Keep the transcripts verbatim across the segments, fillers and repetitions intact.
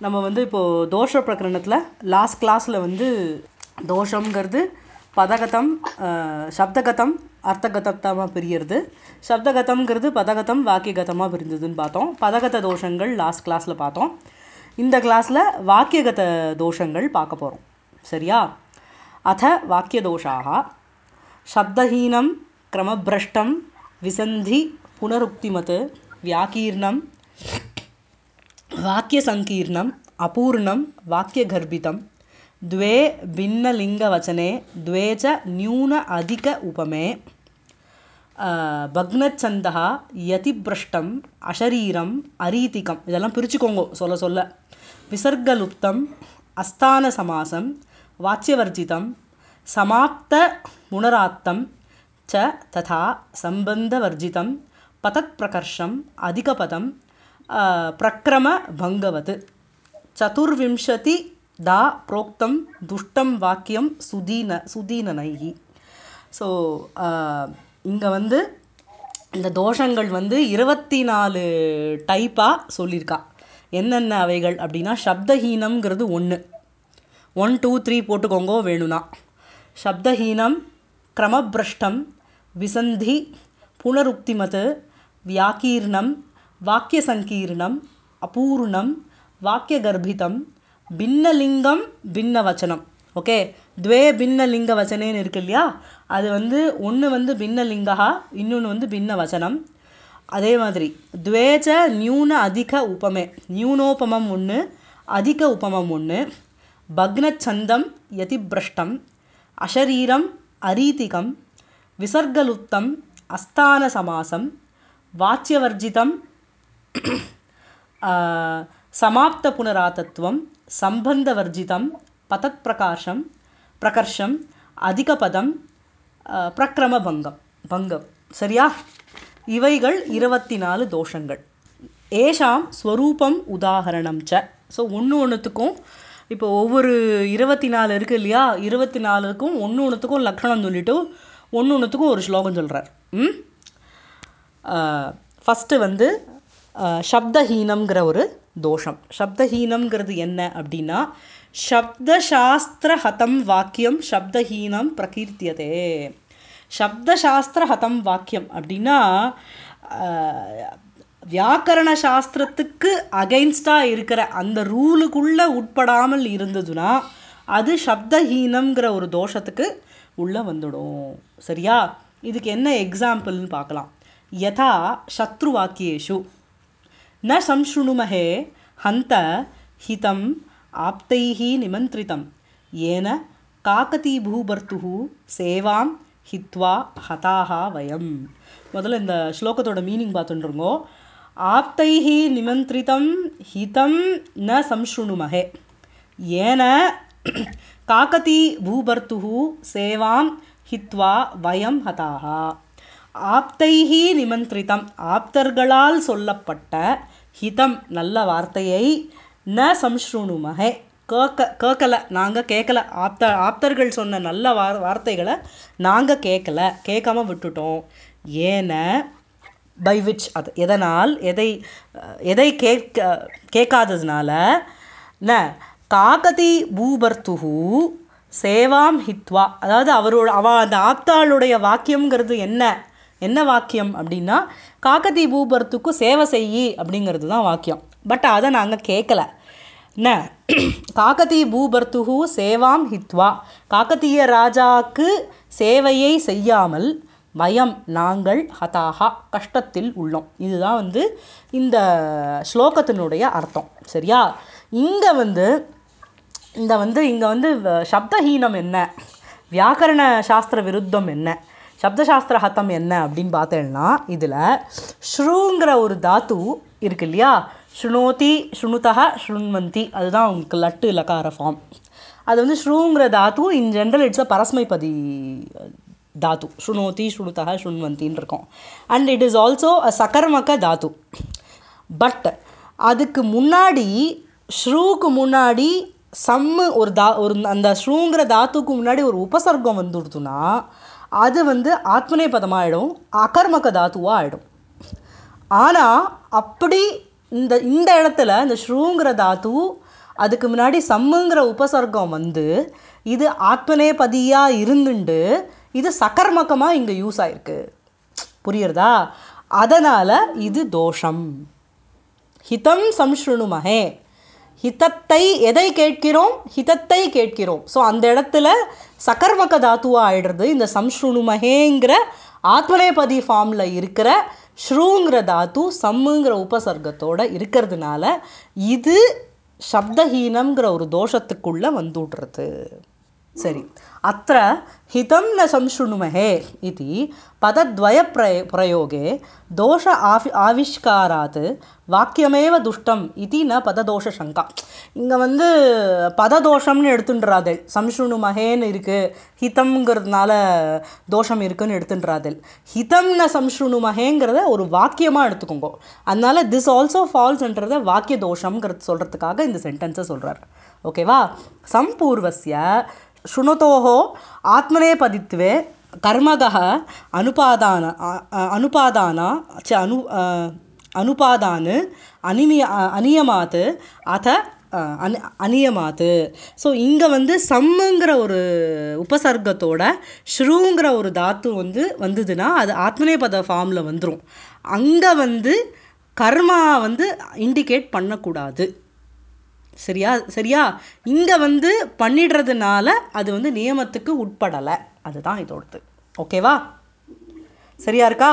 நம்ம வந்து இப்போது தோஷ பிரகரணத்தில் லாஸ்ட் கிளாஸில் வந்து தோஷங்கிறது பதகதம் சப்தகதம் அர்த்தகதமாக பிரியறது, சப்தகதம்ங்கிறது பதகதம் வாக்கியகதமாக பிரிஞ்சதுன்னு பார்த்தோம். பதகத தோஷங்கள் லாஸ்ட் கிளாஸில் பார்த்தோம். இந்த கிளாஸில் வாக்கியகத தோஷங்கள் பார்க்க போகிறோம். சரியா? அத வாக்கியதோஷாக சப்தஹீனம் கிரமபிரஷ்டம் விசந்தி புனருக்திமத் வியாக்கீர்ணம் வாக்கியசங்கீர்ணம் அபூர்ணம் வாக்கியகர்பிதம் द्वे भिन्नलिङ्गवचने द्वे च न्यून अधिक उपमे भग्नच्छन्दः यतिभ्रष्टम् अशरीरम् अरीतिकम् இதெல்லாம் பிரிச்சுக்கோங்க சொல்ல சொல்ல. விசர்கலுப்தம் அஸ்தான சமாசம் வாச்சியவர்ஜிதம் சமாப்த புனராத்தம் ச ததா சம்பந்தவர்ஜிதம் பதத் பிரகர்ஷம் அதிகபதம் பிரக்ரம பங்கவத் சதுர்விம்சதி தா புரோக்தம் துஷ்டம் வாக்கியம் சுதீன சுதீனனைகி. ஸோ இங்கே வந்து இந்த தோஷங்கள் வந்து இருபத்தி நாலு டைப்பாக சொல்லியிருக்கா. என்னென்ன அவைகள் அப்படின்னா, சப்தஹீனம்ங்கிறது ஒன்று, ஒன் டூ த்ரீ போட்டுக்கோங்கோ வேணும்னா. சப்தஹீனம் கிரமபிரஷ்டம் விசந்தி புனருக்திமத் வியாக்கீர்ணம் வாக்கியசங்கீர்ணம் அபூர்ணம் வாக்கியகர்பிதம் பின்னலிங்கம் பின்னவச்சனம். ஓகே, துவே பின்னலிங்க வச்சனேன்னு இருக்கு இல்லையா, அது வந்து ஒன்று வந்து பின்னலிங்கா, இன்னொன்று வந்து பின்ன வச்சனம். அதே மாதிரி துவேச்ச நியூன அதிக உபமே, நியூனோபமம் ஒன்று, அதிக உபமம் ஒன்று. பக்னச்சந்தம் யதிபிரஷ்டம் அஷரீரம் அரீதிகம் விசர்கலுப்தம் அஸ்தான சமாசம் வாச்சியவர்ஜிதம் சமாப்த புனராத்தத்துவம் சம்பந்தவர்ஜிதம் பதத் பிரகாஷம் பிரகர்ஷம் அதிகபதம் பிரக்ரம பங்கம் பங்கம். சரியா? இவைகள் இருபத்தி நாலு தோஷங்கள். ஏஷாம் ஸ்வரூபம் உதாகரணம் ச. ஸோ ஒன்று ஒன்றுத்துக்கும் இப்போ ஒவ்வொரு இருபத்தி நாலு இருக்குது இல்லையா, இருபத்தி நாலுக்கும் ஒன்று ஒன்றுத்துக்கும் லக்ஷணம் சொல்லிவிட்டு ஒன்று ஒன்றுத்துக்கும் ஒரு ஸ்லோகம் சொல்கிறார். ம் ஃபஸ்ட்டு வந்து சப்தஹீனம்ங்கிற ஒரு தோஷம். சப்தஹீனம்ங்கிறது என்ன அப்படின்னா, சப்தசாஸ்திரஹதம் வாக்கியம் சப்தஹீனம் பிரகீர்த்தியதே. சப்தசாஸ்திரஹதம் வாக்கியம் அப்படின்னா வியாக்கரண சாஸ்திரத்துக்கு அகைன்ஸ்டாக இருக்கிற அந்த ரூலுக்குள்ளே உட்படாமல் இருந்ததுன்னா அது சப்தஹீனம்ங்கிற ஒரு தோஷத்துக்கு உள்ளே வந்துடும். சரியா? இதுக்கு என்ன எக்ஸாம்பிள்னு பார்க்கலாம். யதா சத்ரு வாக்கியேஷு ந சம்ஸ்ருணுமஹே ஹந்த ஹிதம் ஆப்தைஹி நிமந்திரிதம் ஏன காகதி பூபர்த்துஹு சேவாம் ஹித்வா ஹதாஹா வயம். முதல்ல இந்த ஸ்லோகத்தோட மீனிங் பார்த்துட்டுருங்கோ. ஆப்தைஹி நிமந்திரிதம் ஹிதம் ந சம்ஸ்ருணுமஹே ஏன காகதி பூபர்த்துஹு சேவாம் ஹித்வா வயம் ஹதாஹா. ஆப்தைஹி நிமந்திரிதம், ஆப்தர்களால் சொல்லப்பட்ட, ஹிதம் நல்ல வார்த்தையை, ந சம்ஸ்ருணுமஹே கேட்க கேட்கலை நாங்கள் கேட்கல, ஆப்த ஆப்தர்கள் சொன்ன நல்ல வார் வார்த்தைகளை நாங்கள் கேட்கல, கேட்காம விட்டுட்டோம். ஏன பை விச், அது எதனால், எதை எதை கேட்க கேட்காததுனால, ந காகதி பூபர்த்துஹு சேவாம் ஹித்வா, அதாவது அவரோட அவ அந்த ஆப்தாளுடைய வாக்கியம்ங்கிறது என்ன என்ன வாக்கியம் அப்படின்னா, காகதி பூபர்த்துக்கு சேவை செய்யி அப்படிங்கிறது தான் வாக்கியம். பட் அதை நாங்கள் கேட்கல. ந காகதி பூபர்த்துஹு சேவாம் ஹித்வா, காகதீய ராஜாவுக்கு சேவையை செய்யாமல், வயம் நாங்கள், ஹதாஹா கஷ்டத்தில் உள்ளோம். இதுதான் வந்து இந்த ஸ்லோகத்தினுடைய அர்த்தம். சரியா? இங்கே வந்து இந்த வந்து இங்கே வந்து சப்தஹீனம் என்ன, வியாக்கரண சாஸ்திர விருத்தம் என்ன, சப்தசாஸ்திர ஹத்தம் என்ன அப்படின்னு பார்த்தேன்னா, இதில் ஸ்ருங்கிற ஒரு தாத்து இருக்கு இல்லையா, ஸ்ருணோதி ஸ்ருணுதா ஸ்ருண்வந்தி, அதுதான் உங்களுக்கு லட்டு லக்கார ஃபார்ம். அது வந்து ஸ்ருங்கிற தாத்து இன் ஜென்ரல் இட்ஸ் அ பரஸ்மைபதி தாத்து. ஸ்ருணோதி ஸ்ருணுதா ஸ்ருண்வந்தின்னு இருக்கும். And it is also a சகர்மக தாத்து. பட் அதுக்கு முன்னாடி, ஸ்ருவுக்கு முன்னாடி சம்மு ஒரு தா ஒரு அந்த ஸ்ருங்கிற தாத்துக்கு முன்னாடி ஒரு உபசர்க்கம் வந்துடுத்துன்னா அது வந்து ஆத்மனே பதமாகிடும், அகர்மக தாத்துவாக ஆகிடும். ஆனால் அப்படி இந்த இந்த இடத்துல இந்த ஸ்ருங்கிற தாத்து அதுக்கு முன்னாடி சம்முங்கிற உபசர்க்கம் வந்து இது ஆத்மநேபதியாக இருந்துண்டு இது சகர்மகமாக இங்கே யூஸ் ஆயிருக்கு. புரியுறதா? அதனால் இது தோஷம். ஹிதம் சம்ஸ்ருணுமஹே, ஹிதத்தை எதை கேட்கிறோம்? ஹிதத்தை கேட்கிறோம். ஸோ அந்த இடத்துல சகர்மக தாத்துவாக ஆயிடுறது. இந்த சம்ஸ்ருணுமஹேங்கிற ஆத்மநேபதி ஃபார்மில் இருக்கிற ஸ்ரூங்கிற தாத்து சம்முங்கிற உபசர்க்கத்தோடு இருக்கிறதுனால இது சப்தஹீனம்ங்கிற ஒரு தோஷத்துக்குள்ளே வந்துடுறது. சரி, அத்த ஹிதம் ந சம்ஸ்ருணுமஹே இது பதத்வய பிரய பிரயோகே தோஷ ஆவி ஆவிஷ்காராத் வாக்கியமேவ துஷ்டம் இது ந பததோஷ சங்கா. இங்கே வந்து பததோஷம்னு எடுத்துன்றாதல். சம்ஸ்ருணுமஹேன்னு இருக்குது, ஹிதம்ங்கிறதுனால தோஷம் இருக்குதுன்னு எடுத்துன்றாதல். ஹிதம் ந சம்ஸ்ருணுமஹேங்கிறத ஒரு வாக்கியமாக எடுத்துக்கோங்க. அதனால் திஸ் ஆல்சோ ஃபால்ஸ்ன்றத வாக்கிய தோஷம்ங்கிறது சொல்கிறதுக்காக இந்த சென்டென்ஸை சொல்கிறார். ஓகேவா? சம்பூர்வஸ்ய ஸ்ருணுதோஹ ஆத்மநேபதித்வே கர்மகः அனுபாதான அனுபாதான ச அனு அனுபாதான் அனிமிய அநியமாத் அத அனி அநியமாத். ஸோ இங்கே வந்து சம்முங்கிற ஒரு உபசர்க்கத்தோட ஸ்ருங்கிற ஒரு தாத்து வந்து வந்ததுன்னா அது ஆத்மநேபத ஃபார்மில் வந்துடும். அங்கே வந்து கர்மா வந்து இண்டிகேட் பண்ணக்கூடாது. சரியா? சரியா? இங்கே வந்து பண்ணிடுறதுனால அது வந்து நியமத்துக்கு உட்படலை. அதுதான் இதோடது. ஓகேவா? சரியா இருக்கா?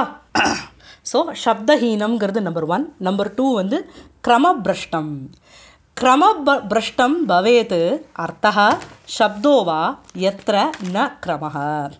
ஸோ சப்தஹீனம்ங்கிறது நம்பர் ஒன். நம்பர் டூ வந்து கிரமபிரஷ்டம். கிரம பிரஷ்டம் பவேத் அர்த்தः சப்தோ வா யத்ர ந கிரமः.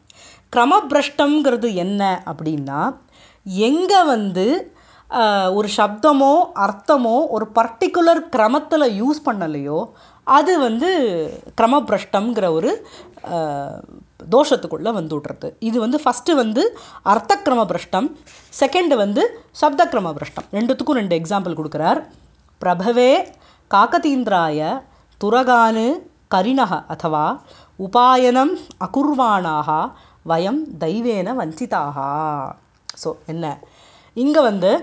கிரமபிரஷ்டம்ங்கிறது என்ன அப்படின்னா, எங்கே வந்து ஒரு சப்தமோ அர்த்தமோ ஒரு பர்டிகுலர் கிரமத்தில் யூஸ் பண்ணலையோ அது வந்து கிரமபிரஷ்டம்ங்கிற ஒரு தோஷத்துக்குள்ளே வந்துடுறது. இது வந்து ஃபஸ்ட்டு வந்து அர்த்த கிரமபிரஷ்டம், செகண்டு வந்து சப்த கிரமபிரஷ்டம். ரெண்டுத்துக்கும் ரெண்டு எக்ஸாம்பிள் கொடுக்குறார். பிரபவே காகதீந்திராய துரகானு கரிணः அथवा உபாயனம் அகுர்வாணாக வயம் தெய்வேன வஞ்சிதாக. ஸோ என்ன இங்கே வந்து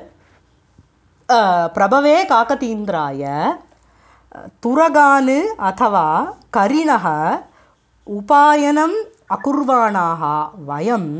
பிரபவே காகதீந்திராய துரகானு அथवा கரிணः உபாயனம் அகுர்வாணாக வயம்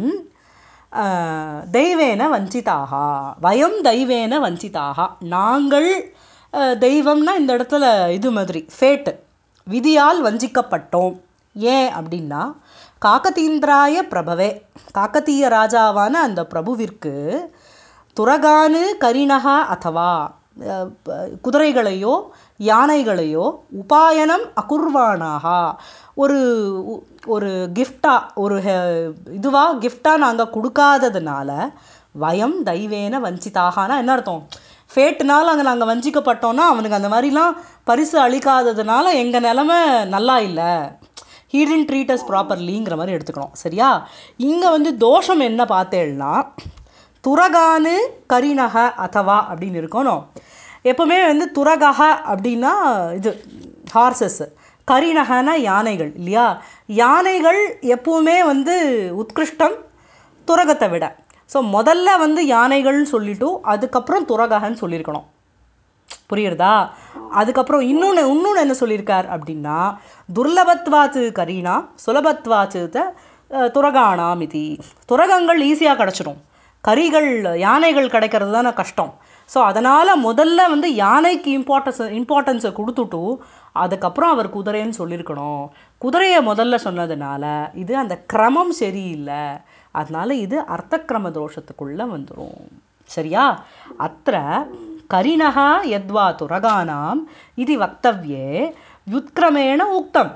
தெய்வேன வஞ்சிதாக. வயம் தெய்வேன வஞ்சிதாக. நாங்கள் தெய்வம்னா இந்த இடத்துல இது மாதிரி ஃபேட்டு, விதியால் வஞ்சிக்கப்பட்டோம். ஏன் அப்படின்னா காகதீந்திராய பிரபவே, காக்கத்தீய ராஜாவான அந்த பிரபுவிற்கு துரகானு கரிணः அथवा குதிரைகளையோ யானைகளையோ உபாயனம் அகுர்வாணாக ஒரு ஒரு கிஃப்டாக ஒரு இதுவாக கிஃப்டாக நாங்கள் கொடுக்காததுனால வயம் தெய்வேன வஞ்சிதாகனா என்ன அர்த்தம்? ஃபேட்டுனால அங்கே நாங்கள் வஞ்சிக்கப்பட்டோன்னா அவனுக்கு அந்த மாதிரிலாம் பரிசு அளிக்காததுனால எங்கள் நிலமை நல்லா இல்லை, he didn't treat us properlyங்கிற மாதிரி எடுத்துக்கணும். சரியா? இங்கே வந்து தோஷம் என்ன பார்த்தேன்னா துரகானு கரிணக அथवा அப்படின்னு இருக்கணும். எப்போவுமே வந்து துரகக அப்படின்னா இது ஹார்சஸ், கரிணகனா யானைகள் இல்லையா? யானைகள் எப்போவுமே வந்து உத்கிருஷ்டம் துரகத்தை விட. ஸோ முதல்ல வந்து யானைகள்னு சொல்லிவிட்டு அதுக்கப்புறம் துரகன்னு சொல்லியிருக்கணும். புரியுறதா? அதுக்கப்புறம் இன்னொன்று இன்னொன்று என்ன சொல்லியிருக்கார் அப்படின்னா துர்லபத்வாச்சு கரீனா சுலபத்வாச்சு த துரகானாம் இது. துரகங்கள் ஈஸியாக கிடச்சிடும், கரிகள் யானைகள் கிடைக்கிறது தானே கஷ்டம். ஸோ அதனால் முதல்ல வந்து யானைக்கு இம்பார்ட்டன்ஸ் இம்பார்ட்டன்ஸை கொடுத்துட்டு அதுக்கப்புறம் அவர் குதிரைன்னு சொல்லியிருக்கணும். குதிரையை முதல்ல சொன்னதுனால இது அந்த கிரமம் சரியில்லை, அதனால் இது அர்த்த கிரம தோஷத்துக்குள்ளே வந்துடும். சரியா? அத்த கரிணः யத்வா துரகானாம் இது வக்தவ்யே யுத்கிரமேண உக்தம்.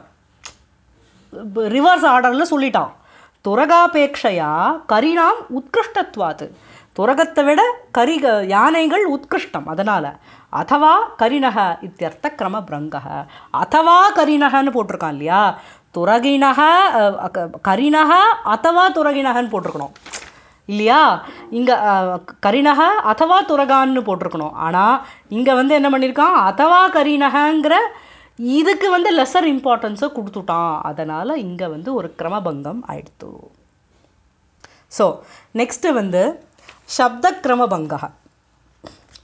ரிவர்ஸ் ஆர்டரில் சொல்லிட்டான். துரகாபேட்சையா கரிணாம் உத்கிருஷ்டத்வாத், துரகத்தை விட கரி யானைகள் உத்கிருஷ்டம் அதனால். அथवा கரிணக இத்தியர்த்த கிரம பிரங்கக. அथवा கரிணகன்னு போட்டிருக்கான் இல்லையா? துரகிணக கரிணக அथवा துரகிணகன்னு போட்டிருக்கணும் இல்லையா? இங்கே கரிணக அथवा துரகான்னு போட்டிருக்கணும். ஆனால் இங்கே வந்து என்ன பண்ணியிருக்கான், அथवा கரிணகங்கிற இதுக்கு வந்து லெஸர் இம்பார்ட்டன்ஸை கொடுத்துட்டான். அதனால் இங்கே வந்து ஒரு கிரமபங்கம் ஆயிடுத்து. ஸோ நெக்ஸ்ட்டு வந்து சப்த கிரமபங்கா.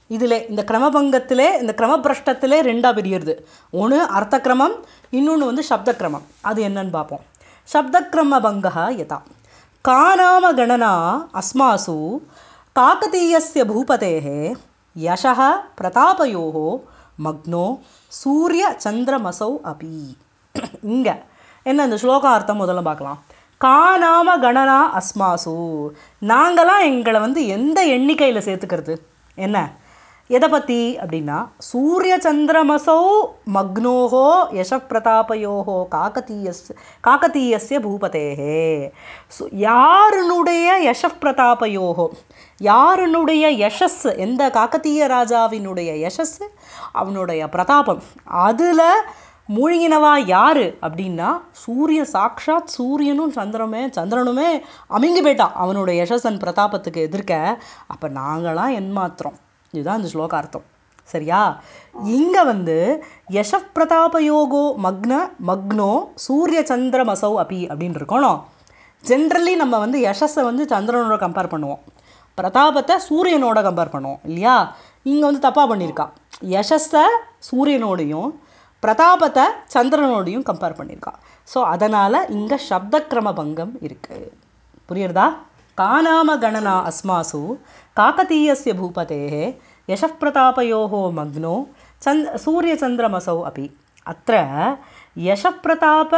இதில் இந்த கிரமபங்கத்திலே இந்த கிரமபிரஷ்டத்திலே ரெண்டாக பிரியுது. ஒன்று அர்த்த கிரமம், இன்னொன்று வந்து சப்த கிரமம். அது என்னன்னு பார்ப்போம். சப்தக்கிரம பங்கா யதா காநாம கணனா அஸ்மாசு காகதீயஸ்ய பூபதேः யசः பிரதாபயோः மக்னோ சூரிய சந்திரமசௌ அபி. இங்கே என்ன இந்த ஸ்லோகம் அர்த்தம் முதல்ல பார்க்கலாம். காநாம கணனா அஸ்மாசு, நாங்களாம் எங்களை வந்து எந்த எண்ணிக்கையில் சேர்த்துக்கிறது என்ன எதை பற்றி அப்படின்னா, சூரிய சந்திரமசௌ மக்னோஹோ யசப்பிரதாபயோஹோ காகதீயஸ் காகதீயஸ்ய பூபதேஹே. சு யாருனுடைய யசப்பிரதாபயோஹோ, யாருனுடைய யசஸ், எந்த காக்கத்தீய ராஜாவினுடைய யசஸ், அவனுடைய பிரதாபம், அதில் மூழ்கினவா யார் அப்படின்னா சூரிய சாக்ஷாத் சூரியனும் சந்திரமே சந்திரனுமே அமிங்கி போயிட்டான் அவனுடைய யசஸன் பிரதாபத்துக்கு எதிர்க்க. அப்போ நாங்களாம் என்மாத்திரம். இதுதான் இந்த ஸ்லோகார்த்தம். சரியா? இங்கே வந்து யசப் பிரதாபயோகோ மக்ன மக்னோ சூரிய சந்திரமசௌ அபி அப்படின்னு இருக்கணும். ஜென்ரலி நம்ம வந்து யசஸை வந்து சந்திரனோட கம்பேர் பண்ணுவோம், பிரதாபத்தை சூரியனோட கம்பேர் பண்ணுவோம் இல்லையா? இங்கே வந்து தப்பாக பண்ணியிருக்கா. யசஸை சூரியனோடையும் பிரதாபத்தை சந்திரனோடையும் கம்பேர் பண்ணியிருக்கா. ஸோ அதனால் இங்கே சப்தக்கிரம பங்கம் இருக்குது. புரியுறதா? காநாம கணனா அஸ்மாசு காகதீயஸ்ய பூபதேः யசப்பிரதாபயோः மக்னோ சந்த் சூரியச்சந்திரமசௌ அபி. அत्र யசப்பிரதாப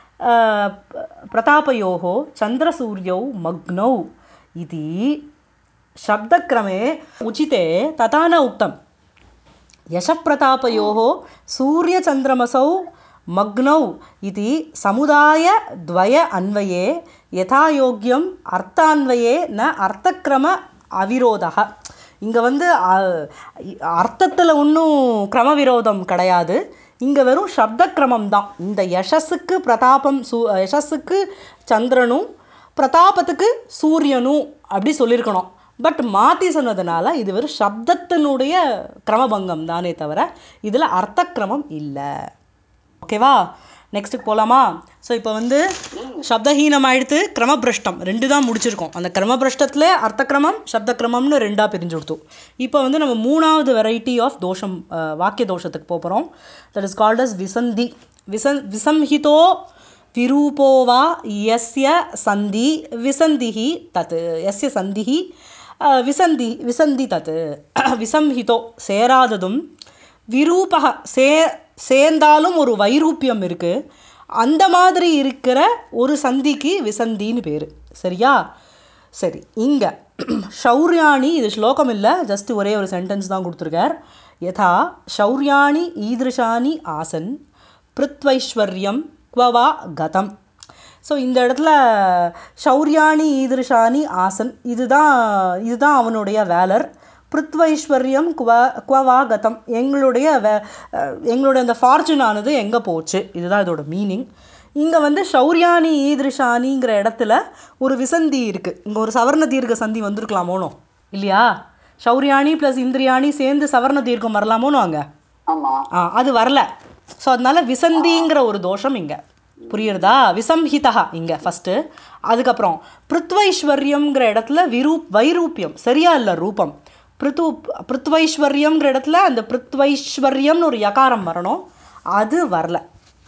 பிரதாபயோः சந்திரசூர்யौ மக்னौ इति शब्दक्रमे उचिते तथा न उक्तम्. यशप्रतापयोः सूर्यचन्द्रमसौ मग्नौ इति समुदायद्वय अन्वये यथायोग्यम् अर्थान्वये न अर्थक्रम अविरोधः. இங்கே வந்து அர்த்தத்தில் ஒன்றும் கிரம விரோதம் கிடையாது. இங்கே வெறும் சப்தக்கிரமம் தான். இந்த யசஸுக்கு பிரதாபம் சூ யசஸுக்கு சந்திரனும் பிரதாபத்துக்கு சூரியனும் அப்படி சொல்லியிருக்கணும். பட் மாற்றி சொன்னதுனால இது வெறும் சப்தத்தினுடைய கிரமபங்கம் தானே தவிர இதில் அர்த்த கிரமம் இல்லை. ஓகேவா? நெக்ஸ்ட்டுக்கு போகலாமா? ஸோ இப்போ வந்து சப்தஹீனம் ஆயிடுத்து, கிரமபிரஷ்டம் ரெண்டு தான் முடிச்சிருக்கோம். அந்த கிரமபிரஷ்டத்தில் அர்த்த கிரமம் சப்த கிரமம்னு ரெண்டாக பிரிஞ்சு கொடுத்தோம். இப்போ வந்து நம்ம மூணாவது வெரைட்டி ஆஃப் தோஷம் வாக்கிய தோஷத்துக்கு போகிறோம். தட் இஸ் கால்ட் அஸ் விசந்தி. விசன் விசம்ஹிதோ விரூபோவா யஸ்ய சந்தி விசந்திஹி தத் யஸ்ய சந்திஹி விசந்தி விசந்தி தத். விசம்ஹிதோ சேராததும், விரூபக சே சேர்ந்தாலும் ஒரு வைரூப்பியம் இருக்குது, அந்த மாதிரி இருக்கிற ஒரு சந்திக்கு விசந்தின்னு பேர். சரியா? சரி, இங்கே ஷௌர்யாணி, இது ஸ்லோகம் இல்லை, ஜஸ்ட் ஒரே ஒரு சென்டென்ஸ் தான் கொடுத்துருக்கார். யதா ஷௌர்யாணி ஈதிருஷானி ஆசன் பிருத்வைஸ்வர்யம் குவவா கதம். ஸோ இந்த இடத்துல ஷௌர்யாணி ஈதிருஷானி ஆசன், இதுதான் இதுதான் அவனுடைய வேலர். பிருத்வைஸ்வர்யம் குவ குவவா கதம், எங்களுடைய வே எங்களுடைய அந்த ஃபார்ச்சுனானது எங்கே போச்சு, இதுதான் இதோட மீனிங். இங்கே வந்து ஷௌர்யானி ஈதிருஷானிங்கிற இடத்துல ஒரு விசந்தி இருக்குது. இங்கே ஒரு சவர்ண தீர்க்க சந்தி வந்திருக்கலாமோனோ இல்லையா? ஷௌர்யாணி ப்ளஸ் இந்திரியாணி சேர்ந்து சவர்ண தீர்க்கம் வரலாமோனோ அங்கே. ஆ, அது வரல. ஸோ அதனால விசந்திங்கிற ஒரு தோஷம் இங்கே. புரியுறதா? விசம்ஹிதா இங்கே ஃபஸ்ட்டு. அதுக்கப்புறம் பிருத்வைஸ்வர்யம்ங்கிற இடத்துல விரூப் வைரூப்பியம் சரியா இல்லை ரூபம். பிருத்து பிருத்வைஸ்வர்யம்ங்கிற இடத்துல அந்த பிருத்வைஸ்வர்யம்னு ஒரு யகாரம் வரணும், அது வரல.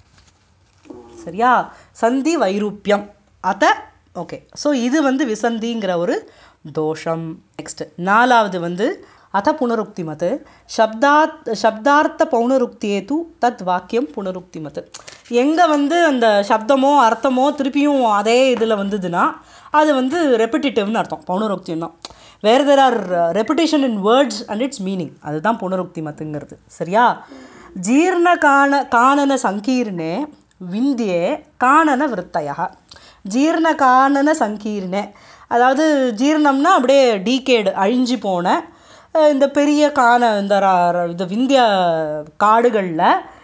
சரியா? சந்தி வைரூப்பியம் அத. ஓகே, ஸோ இது வந்து விசந்திங்கிற ஒரு தோஷம். நெக்ஸ்ட் நாலாவது வந்து அத புனருக்தி மத் சப்தாத் சப்தார்த்த பௌனருக்தியேது தத் வாக்கியம் புனருக்தி மத். எங்கே வந்து அந்த சப்தமோ அர்த்தமோ திருப்பியும் அதே இதில் வந்ததுன்னா அது வந்து ரெப்பிட்டிட்டிவ்னு அர்த்தம். பௌனருக்தியம் தான். Where there are repetition in words and its meaning, அதுதான் புனருக்தி மத்துங்கிறது. சரியா? ஜீர்ண காண காணன சங்கீர்ணே விந்தியே காணன விருத்தய. ஜீர்ண காணன சங்கீர்ணே, அதாவது ஜீர்ணம்னா அப்படியே டீகேடு அழிஞ்சு போன இந்த பெரிய காண இந்த இந்த விந்திய காடுகளில்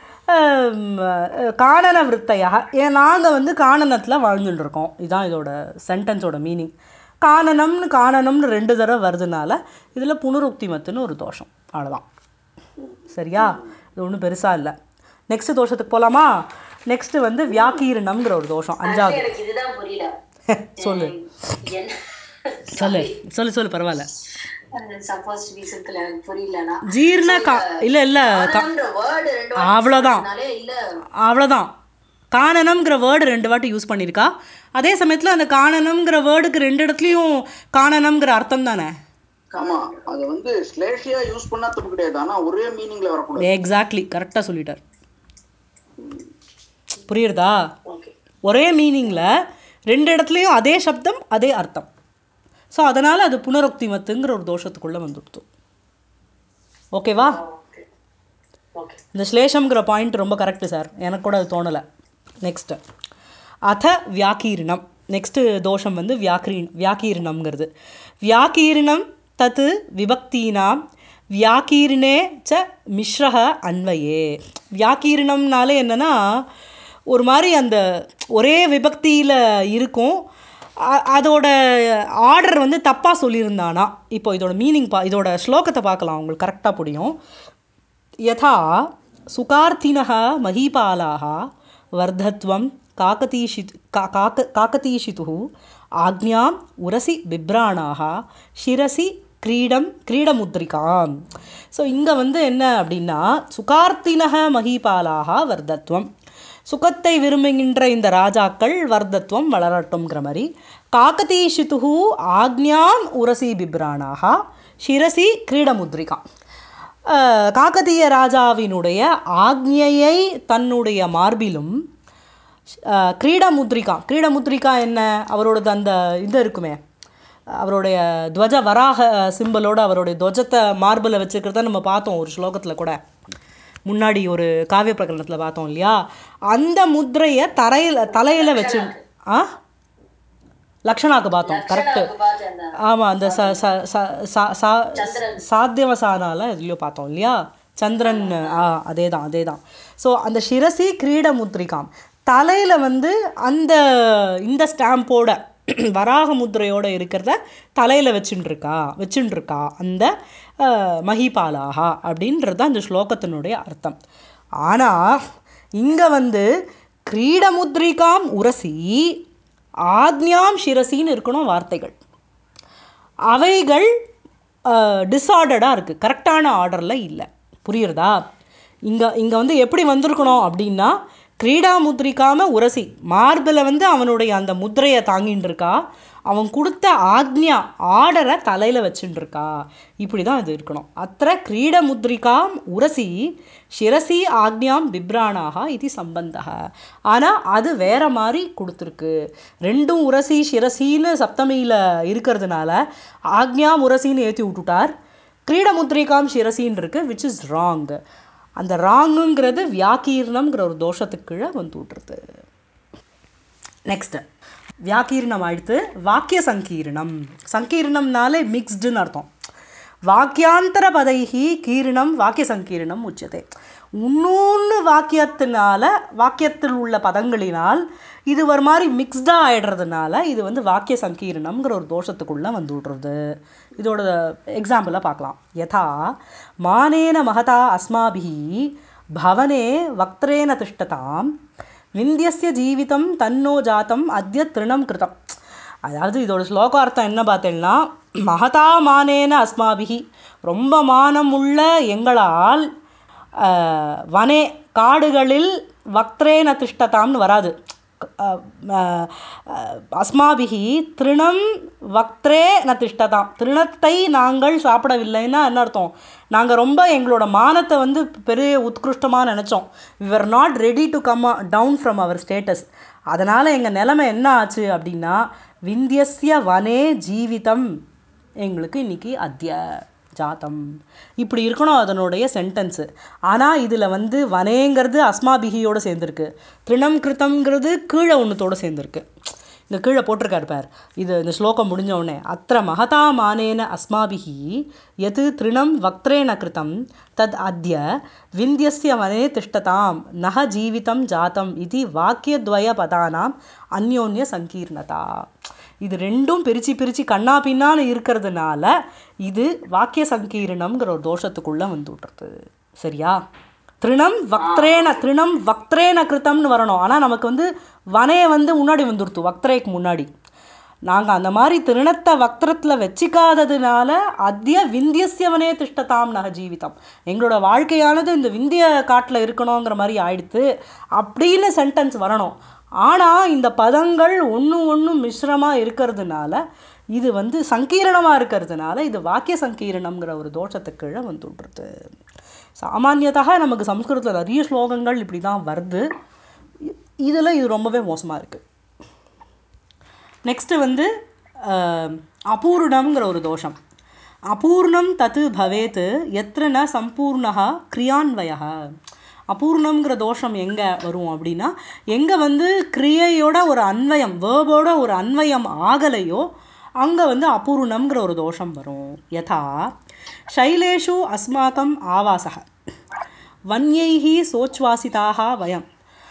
காணன விருத்தையாக, ஏன் நாங்கள் வந்து காணனத்தில் வாழ்ந்துட்டு இருக்கோம். இதுதான் இதோட சென்டென்ஸோட மீனிங். காணனம்னு காணனம்னு ரெண்டு தடவை வருதுனால இதில் புனருக்தி மத்துன்னு ஒரு தோஷம், அவ்வளோதான். சரியா? இது ஒன்றும் பெருசாக இல்லை. நெக்ஸ்ட் தோஷத்துக்கு போகலாமா? நெக்ஸ்ட் வந்து வியாக்கீரணம்ங்கிற ஒரு தோஷம், அஞ்சாவது. இதுதான் புரியல. சொல்லு. சொல்லு சொல்லு சொல்லு பரவாயில்ல. சப்போஸ் டு பி சிம்பிள் எனக்கு புரியலனா ஜீர்ண கா இல்லை இல்லை காரணம்ன்ற வேர்ட் ரெண்டு வாட்டி அவ்வளோதான் சொன்னனாலே இல்ல அவ்வளோதான். காணனம்ங்கிற வேர்டு ரெண்டு வாட்டி யூஸ் பண்ணியிருக்கா. அதே சமயத்தில் அந்த காணனம்ங்கிற வேர்டுக்கு ரெண்டு இடத்துலையும் காணனம்ங்கிற அர்த்தம் தானே. ஆமா அது வந்து ஸ்லேஷியா யூஸ் பண்ணா தப்பு கிடையாது, ஆனா ஒரே மீனிங்ல வரக்கூடாது. எக்ஸாக்ட்லி கரெக்டாக சொல்லிட்டார். புரியுறதா? ஓகே ஒரே மீனிங்கில் ரெண்டு இடத்துலையும் அதே சப்தம் அதே அர்த்தம். ஸோ அதனால் அது புனருக்தி மத்துங்கிற ஒரு தோஷத்துக்குள்ளே வந்துடுத்து. ஓகேவா? ஓகே ஓகே இந்த ஸ்லேஷம்ங்கிற பாயிண்ட் ரொம்ப கரெக்டு சார், எனக்கு கூட அது தோணலை. நெக்ஸ்ட்டு அத வியாக்கீர்ணம். நெக்ஸ்ட்டு தோஷம் வந்து வியாக்கீ வியாக்கீர்ணம்ங்கிறது. வியாக்கீர்ணம் தத்து விபக்தீனாம் வியாக்கீர்ணே ச மிஸ்ரஹ அன்வயே. வியாக்கீர்ணம்னாலே என்னென்னா ஒரு மாதிரி அந்த ஒரே விபக்தியில் இருக்கும், அதோட ஆர்டர் வந்து தப்பாக சொல்லியிருந்தானா. இப்போ இதோட மீனிங் பா இதோட ஸ்லோகத்தை பார்க்கலாம், உங்களுக்கு கரெக்டாக புரியும். யதா சுகார்த்தினः மஹீபாலாः வர்தத்வம் காகதீஷித் காக்க காகதீஷிதுः ஆக்ஞாம் உரசி பிப்ராணாக சிரசி கிரீடம் கிரீடமுத்ரிகாம். ஸோ இங்கே வந்து என்ன அப்படின்னா, சுகார்த்தினः மஹீபாலாக வர்தத்வம், சுகத்தை விரும்புகின்ற இந்த ராஜாக்கள் வர்தத்வம் வளரட்டும்ங்கிற மாதிரி, காகதீஷிதுஹு ஆக்ஞாம் உரசி பிப்ராணாக சிரசி கிரீடமுத்ரிகாம். காகதீய ராஜாவினுடைய ஆக்ஞையை தன்னுடைய மார்பிலும் கிரீடமுத்ரிகா. கிரீடமுத்ரிகா என்ன, அவரோடது அந்த இது இருக்குமே, அவருடைய துவஜ வராக சிம்பிளோடு அவருடைய துவஜத்தை மார்பில் வச்சுருக்கிறத நம்ம பார்த்தோம் ஒரு ஸ்லோகத்தில் கூட, முன்னாடி ஒரு காவிய பிரகடனத்தில் பார்த்தோம் இல்லையா. அந்த முத்திரையை தரையில் தலையில் வச்சு ஆ லக்ஷனாக்கு பார்த்தோம். கரெக்டு. ஆமாம், அந்த ச ச சாத்தியவசானால இதுலையோ பார்த்தோம் இல்லையா, சந்திரன். ஆ அதே தான் அதே தான். ஸோ அந்த சிரசி கிரீட முத்ரிகாம், தலையில் வந்து அந்த இந்த ஸ்டாம்போட வராக முத்திரையோடு இருக்கிறத தலையில் வச்சுட்டுருக்கா வச்சுட்டுருக்கா அந்த மஹிபாலாகா அப்படின்றது அந்த ஸ்லோகத்தினுடைய அர்த்தம். ஆனால் இங்கே வந்து கிரீடமுத்ரிகாம் உரசி ஆக்ஞாம் சிரசின்னு இருக்கணும் வார்த்தைகள். அவைகள் டிஸார்டர்டாக இருக்குது, கரெக்டான ஆர்டரில் இல்லை. புரியுறதா? இங்கே இங்கே வந்து எப்படி வந்திருக்கணும் அப்படின்னா, கிரீடா முத்ரிக்காம உரசி மார்பில் வந்து அவனுடைய அந்த முத்திரையை தாங்கின்னு இருக்கா, அவன் கொடுத்த ஆக்ஞா ஆர்டரை தலையில் வச்சுட்டுருக்கா, இப்படி தான் இது இருக்கணும். அத்த கிரீட முத்ரிகாம் உரசி சிரசி ஆக்ஞாம் பிப்ராணாக இது சம்பந்தக. ஆனால் அது வேறு மாதிரி கொடுத்துருக்கு. ரெண்டும் உரசி சிரசின்னு சப்தமியில் இருக்கிறதுனால ஆக்ஞாம் உரசின்னு ஏற்றி விட்டுட்டார், கிரீட முத்ரிகாம் சிரசின்னு இருக்குது, விச் இஸ் ராங். அந்த ராங்குங்கிறது வியாக்கீர்ணம்ங்கிற ஒரு தோஷத்துக்கு கீழே வந்து விட்ருது. நெக்ஸ்ட்டு வியாக்கீர்ணம் ஆயிடுத்து வாக்கிய சங்கீர்ணம். சங்கீர்ணம்னாலே மிக்ஸ்டுன்னு அர்த்தம். வாக்கியாந்தர பதைஹி கீர்ணம் வாக்கிய சங்கீர்ணம் உச்சதே. இன்னொன்று வாக்கியத்தினால வாக்கியத்தில் உள்ள பதங்களினால் இது ஒரு மாதிரி மிக்ஸ்டாக ஆகிடுறதுனால இது வந்து வாக்கிய சங்கீர்ணம்ங்கிற ஒரு தோஷத்துக்குள்ளே வந்து விட்றது. இதோட எக்ஸாம்பிளாக பார்க்கலாம். யதா மானேன மகதா அஸ்மாபிஹி பவனே வக்திரேன திஷ்டதாம் விந்தியஸ்ய ஜீவிதம் தன்னோ ஜாத்தம் அத்ய திருணம் கிருதம். அதாவது இதோட ஸ்லோகார்த்தம் என்ன பார்த்தேன்னா, மகதா மானேன அஸ்மாபிஹி ரொம்ப மானமுள்ள எங்களால் வனே காடுகளில் வக்திரேன திஷ்டதாம்னு வராது, அஸ்மாபிஹி திருணம் வக்திரே ந திஷ்டதாம், திருணத்தை நாங்கள் சாப்பிடவில்லைன்னா என்ன அர்த்தம், நாங்கள் ரொம்ப எங்களோட மானத்தை வந்து பெரிய உத்கிருஷ்டமாக நினச்சோம். We are not ready to come down from our status. அதனால் எங்கள் நிலைமை என்ன ஆச்சு அப்படின்னா, விந்தியஸ்ய வனே ஜீவிதம், எங்களுக்கு இன்றைக்கி அத்ய ஜாத்தம், இப்படி இருக்கணும் அதனுடைய சென்டென்ஸு. ஆனால் இதில் வந்து வனேங்கிறது அஸ்மாபிகியோடு சேர்ந்துருக்கு, திருணம் கிருத்தம்ங்கிறது கீழே ஒன்றுத்தோடு சேர்ந்துருக்கு. இந்த கீழே போட்டிருக்காரு பார், இது இந்த ஸ்லோகம் முடிஞ்சவுடனே அத்த மகதா மானேன அஸ்மாபிஹி எது திருணம் வக்திரேன கிருத்தம் தத் அத்ய விந்தியஸ்ய வனே திஷ்டதாம் நஹ ஜீவிதம் ஜாத்தம் இது வாக்கியத்வய பதானாம் அந்யோன்ய சங்கீர்ணதா. இது ரெண்டும் பிரித்து பிரித்து கண்ணா பின்னான்னு இருக்கிறதுனால இது வாக்கிய சங்கீர்ணம்ங்கிற ஒரு தோஷத்துக்குள்ளே வந்து விட்றது. சரியா? திருணம் வக்திரேன திருணம் வக்திரேன கிருத்தம்னு வரணும். ஆனால் நமக்கு வந்து வனையை வந்து முன்னாடி வந்துடுத்து, வக்திரேக்கு முன்னாடி. நாங்கள் அந்த மாதிரி திருணத்தை வக்திரத்தில் வச்சிக்காததுனால அத்திய விந்தியசியவனே திஷ்டதாம் நக ஜீவிதம், எங்களோட வாழ்க்கையானது இந்த விந்திய காட்டில் இருக்கணுங்கிற மாதிரி ஆயிடுத்து அப்படின்னு சென்டென்ஸ் வரணும். ஆனால் இந்த பதங்கள் ஒன்று ஒன்று மிஸ்ரமாக இருக்கிறதுனால, இது வந்து சங்கீரணமாக இருக்கிறதுனால இது வாக்கிய சங்கீரணம்ங்கிற ஒரு தோஷத்துக்கு கீழே வந்துடுறது. சாமானியதாக நமக்கு சம்ஸ்கிருதத்தில் நிறைய ஸ்லோகங்கள் இப்படி தான் வருது. இதில் இது ரொம்பவே மோசமாக இருக்குது. நெக்ஸ்ட்டு வந்து அபூர்ணம்ங்கிற ஒரு தோஷம். அபூர்ணம் தத்து பவேத் எத்திர ந சம்பூர்ணா கிரியான்வய. அபூர்ணம்ங்கிற தோஷம் எங்கே வரும் அப்படின்னா, எங்கே வந்து கிரியையோட ஒரு அன்வயம், வேர்போட ஒரு அன்வயம் ஆகலையோ அங்கே வந்து அபூர்ணம்ங்கிற ஒரு தோஷம் வரும். யதா சைலேஷு அஸ்மாக்கம் ஆவாசः வன்யைः சோச்வாசிதாः வயம்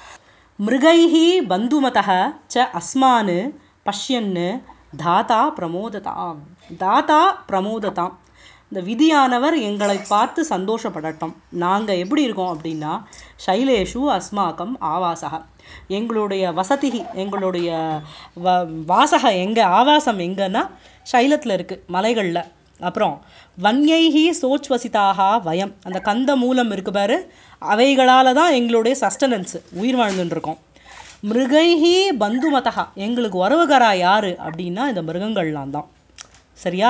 மிருகைः பந்துமதः ச அஸ்மான் பஷ்யன் தாத்தா பிரமோததாம். தாத்தா பிரமோததாம், இந்த விதியானவர் எங்களை பார்த்து சந்தோஷப்படட்டும். நாங்கள் எப்படி இருக்கோம் அப்படின்னா, சைலேஷு அஸ்மாக்கம் ஆவாசக, எங்களுடைய வசதி, எங்களுடைய வ வாசக எங்கே, ஆவாசம் எங்கன்னா சைலத்தில் இருக்குது, மலைகளில். அப்புறம் வன்யைஹி சோச்வசிதாக வயம், அந்த கந்த மூலம் இருக்குது பாரு, அவைகளால் தான் எங்களுடைய சஸ்டனன்ஸு, உயிர் வாழ்ந்துட்டுருக்கோம். மிருகைஹி பந்துமதா, எங்களுக்கு உறவுகாரா யார் அப்படின்னா இந்த மிருகங்கள்லாம் தான். சரியா?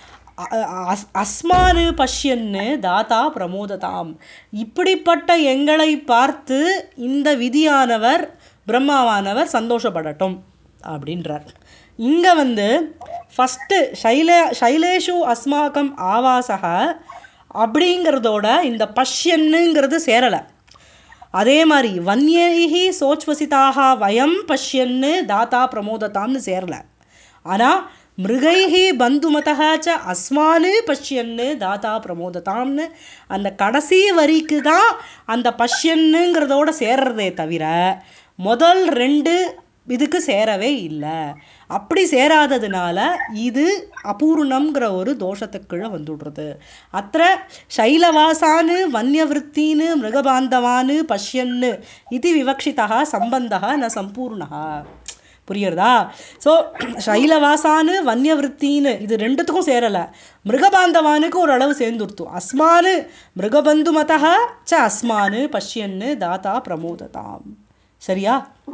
அஸ் அஸ்மானு பஷ்யன்னு தாத்தா பிரமோததாம், இப்படிப்பட்ட எங்களை பார்த்து இந்த விதியானவர் பிரம்மாவானவர் சந்தோஷப்படட்டும் அப்படின்றார். இங்கே வந்து ஃபஸ்ட்டு சைல சைலேஷு அஸ்மாக்கம் ஆவாசக அப்படிங்கிறதோட இந்த பஷ்யன்னுங்கிறது சேரலை. அதே மாதிரி வன்யைஹி சோச்வசிதாக வயம் பஷ்யன்னு தாத்தா பிரமோததாம்னு சேரலை. ஆனால் மிருகைஹி பந்துமதः ச அஸ்மானு பஷ்யன்னு தாத்தா பிரமோததாம்னு அந்த கடைசி வரிக்கு தான் அந்த பஷ்யன்னுங்கிறதோட சேர்றதே தவிர முதல் ரெண்டு இதுக்கு சேரவே இல்லை. அப்படி சேராததுனால இது அபூர்ணம்ங்கிற ஒரு தோஷத்துக்குள்ளே வந்துடுறது. அத்த சைலவாசானு வன்யவிருத்தின்னு மிருகபாந்தவானு பஷ்யன்னு இது விவக்ஷிதா சம்பந்தா ந சம்பூர்ணா. புரியுறதா? ஸோ சைலவாசானு வன்யவிருத்தின்னு இது ரெண்டுத்துக்கும் சேரலை, மிருகபாந்தவானுக்கு ஒரு அளவு சேர்ந்துடுத்து. அஸ்மானு மிருகபந்துமதா ச அஸ்மானு பஷ்யன்னு தாத்தா பிரமோததாம். சரியா?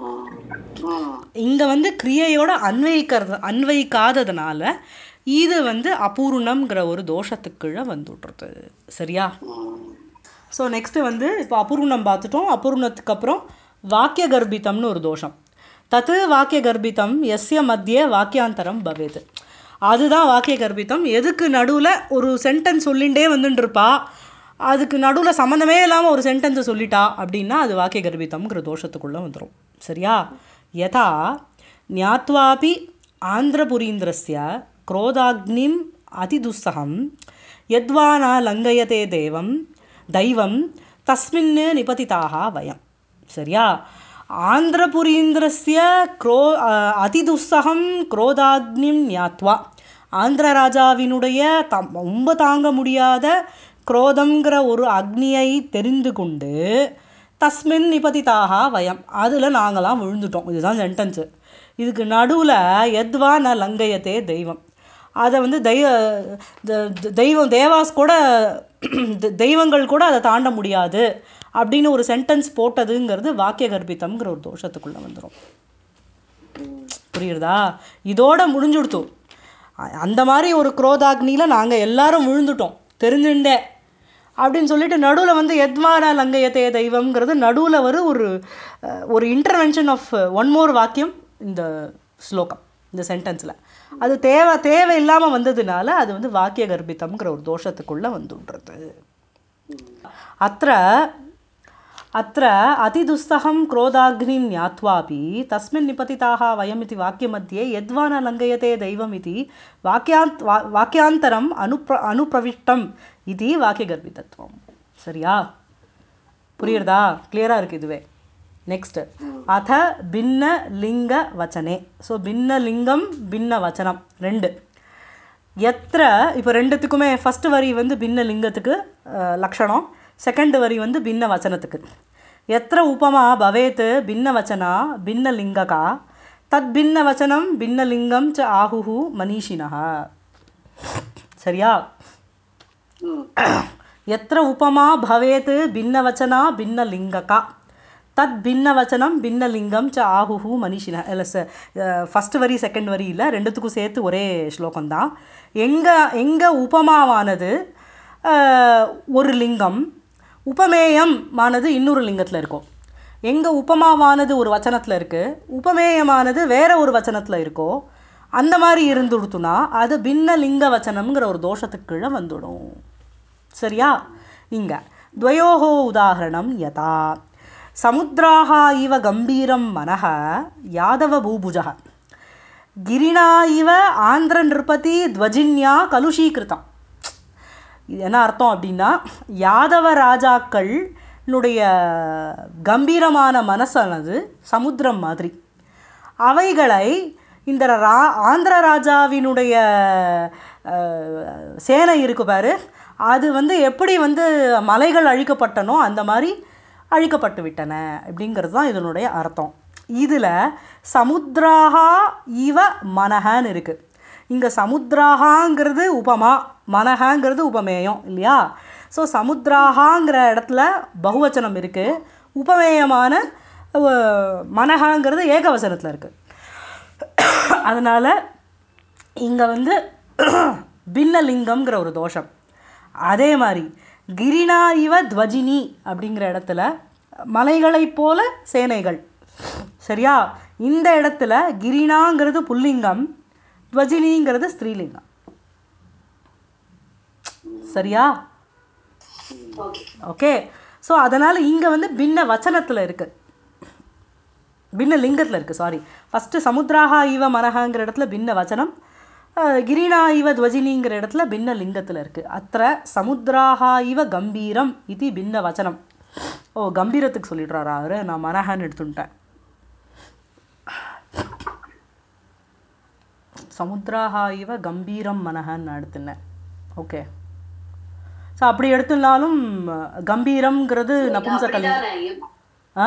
இங்கே வந்து கிரியையோட அன்வயிக்கிறது அன்வயிக்காததுனால இது வந்து அபூர்ணம்ங்கிற ஒரு தோஷத்துக்குள்ளே வந்துடுறது. சரியா? ஸோ நெக்ஸ்ட்டு வந்து இப்போ அபூர்ணம் பார்த்துட்டோம். அபூர்ணத்துக்கு அப்புறம் வாக்கிய கர்ப்பித்தம்னு ஒரு தோஷம். தத்து வாக்கிய கர்ப்பித்தம் எஸ்ய மத்திய வாக்கியாந்தரம் பவேத். அதுதான் வாக்கிய கர்ப்பித்தம். எதுக்கு நடுவில் ஒரு சென்டென்ஸ் சொல்லிகிட்டே வந்துட்டுருப்பா, அதுக்கு நடுவில் சம்மந்தமே இல்லாமல் ஒரு சென்டென்ஸை சொல்லிட்டா அப்படின்னா அது வாக்கிய கர்ப்பித்தம்ங்கிற தோஷத்துக்குள்ளே வந்துடும். சரியா? யதா ஞாத்வாபி ஆந்திரபுரீந்திரஸ்ய குரோதாக்னிம் அதிதுஸ்ஸகம் யத்வா ந லங்கயதே தேவம் தெய்வம் தஸ்மின் நிபதிதாக வயம். சரியா? ஆந்திரபுரீந்திரஸ்ய க்ரோ அதிதுஸ்ஸகம் குரோதாக்னிம் ஞாத்வா, ஆந்திர ராஜாவினுடைய தம் ரொம்ப தாங்க முடியாத குரோதங்கிற ஒரு அக்னியை தெரிந்து கொண்டு தஸ்மின் நிபதிதாக வயம், அதில் நாங்களாம் விழுந்துட்டோம். இதுதான் சென்டென்ஸு. இதுக்கு நடுவில் எத்வா ந லங்கயத்தே தெய்வம், அதை வந்து தெய்வ தெய்வம் தேவாஸ் கூட தெய்வங்கள் கூட அதை தாண்ட முடியாது அப்படின்னு ஒரு சென்டென்ஸ் போட்டதுங்கிறது வாக்கிய கர்ப்பித்தம்ங்கிற ஒரு தோஷத்துக்குள்ளே வந்துடும். புரியுறதா? இதோட முடிஞ்சுடுத்தோம். அந்த மாதிரி ஒரு குரோதாக்னியில் நாங்கள் எல்லாரும் விழுந்துட்டோம் தெரிஞ்சுண்டே அப்படின்னு சொல்லிட்டு நடுவில் வந்து எத்வான லங்கயத்தே தெய்வம்ங்கிறது நடுவில் வரும் ஒரு ஒரு இன்டர்வென்ஷன் ஆஃப் ஒன் மோர் வாக்கியம் இந்த ஸ்லோகம், இந்த சென்டென்ஸில். அது தேவை தேவை இல்லாமல் வந்ததுனால அது வந்து வாக்கிய கர்ப்பித்தம்ங்கிற ஒரு தோஷத்துக்குள்ளே வந்துடுறது. அத்த அத்த அதிதுஸ்தகம் குரோதாக்னிம் ஞாத்வாபி தஸ்மின் நிபதிதாக வயமிதி வாக்கியமத்தியே எத்வான லங்கயத்தே தெய்வம் இது வாக்கியாந்த் வா வாக்கியாந்தரம் அனுப்ர அனுப்பிரவிஷ்டம் இது வாக்கிய கர்ப்பித்தத்துவம். சரியா? புரியுறதா? கிளியராக இருக்குது இதுவே. நெக்ஸ்ட்டு அத பின்ன லிங்க வச்சனே. ஸோ பின்ன லிங்கம் பின்ன வச்சனம் ரெண்டு. எத்திர இப்போ ரெண்டுத்துக்குமே ஃபஸ்ட்டு வரி வந்து பின்ன லிங்கத்துக்கு லக்ஷணம், செகண்ட் வரி வந்து பின்ன வச்சனத்துக்கு. எத்திர உபமா பவேத் பின்ன வச்சனா பின்ன லிங்ககா தத் பின்ன வச்சனம் பின்னலிங்கம் ச ஆகுஹு மனிஷினः. சரியா? எத்திர உபமா பவேத் பின்னவச்சனா பின்னலிங்ககா தத் பின்னவச்சனம் பின்னலிங்கம் ச ஆகுஹு மனிஷின. இல்லை சார், ஃபஸ்ட் வரி செகண்ட் வரி இல்லை, ரெண்டுத்துக்கும் சேர்த்து ஒரே ஸ்லோகம்தான். எங்கே எங்கே உபமாவானது ஒரு லிங்கம், உபமேயமானது இன்னொரு லிங்கத்தில் இருக்கும். எங்கே உபமாவானது ஒரு வச்சனத்தில் இருக்குது, உபமேயமானது வேறு ஒரு வச்சனத்தில் இருக்கோ, அந்த மாதிரி இருந்துடுத்துனா அது பின்ன லிங்க வச்சனம்ங்கிற ஒரு தோஷத்துக்கு கீழே வந்துடும். சரியா? இங்கே துவயோஹோ உதாரணம் யதா சமுத்ராஹ இவ கம்பீரம் மனஹ யாதவ பூபுஜः கிரிணா இவ ஆந்திர நிருபதி துவஜின்யா கலுஷீகிருதம். இது என்ன அர்த்தம் அப்படின்னா, யாதவ ராஜாக்களுடைய கம்பீரமான மனசானது சமுத்திரம் மாதிரி. அவைகளை இந்த ரா ஆந்திர ராஜாவினுடைய சேனை இருக்கு பாரு, அது வந்து எப்படி வந்து மலைகள் அழிக்கப்பட்டனோ அந்த மாதிரி அழிக்கப்பட்டு விட்டன அப்படிங்கிறது தான் இதனுடைய அர்த்தம். இதில் சமுத்ராஹா இவ மனஹன்னு இருக்குது. இங்கே சமுத்ராஹாங்கிறது உபமா, மனஹங்கிறது உபமேயம் இல்லையா? ஸோ சமுத்ராஹாங்கிற இடத்துல பகுவச்சனம் இருக்குது, உபமேயமான மனஹங்கிறது ஏகவசனத்தில் இருக்குது. அதனால் இங்கே வந்து பின்னலிங்கம்ங்கிற ஒரு தோஷம். அதே மாதிரி கிரிணா இவ துவஜினி அப்படிங்கிற இடத்துல மலைகளைப் போல சேனைகள். சரியா? இந்த இடத்துல கிரிணாங்கிறது புல்லிங்கம், துவஜினிங்கிறது ஸ்திரீலிங்கம். சரியா? ஓகே. ஸோ அதனால் இங்கே வந்து பின்ன வச்சனத்தில் இருக்குது, பின்ன லிங்கத்தில் இருக்குது. சாரி, ஃபஸ்ட்டு சமுத்ராஹா இவ மனஹாங்கிற இடத்துல பின்ன வச்சனம், கிரிணா இவ துவஜினிங்கிற இடத்துல பின்ன லிங்கத்தில் இருக்குது. அத்த சமுத்ராஹா இவ கம்பீரம் இது பின்ன வச்சனம். ஓ, கம்பீரத்துக்கு சொல்லிடுறாரா அவரு? நான் மனஹான்னு எடுத்துட்டேன். சமுத்ராஹா இவ கம்பீரம் மனஹான்னு நான் எடுத்துனேன். ஓகே. ஸோ அப்படி எடுத்துனாலும் கம்பீரம்ங்கிறது நபும்சகலி. ஆ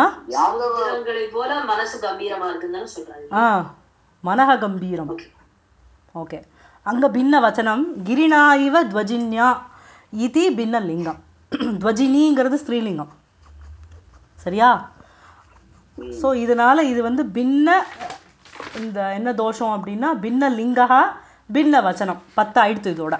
ஆ மனஹ கம்பீரம். ஓகே. அங்கே பின்ன வச்சனம் கிரிணா இவ துவஜின்யா இது பின்ன லிங்கம். துவஜினிங்கிறது ஸ்திரீலிங்கம். சரியா? ஸோ இதனால் இது வந்து பின்ன, இந்த என்ன தோஷம் அப்படின்னா பின்ன லிங்கா பின்ன வச்சனம் பத்து ஆயிடுத்து இதோட.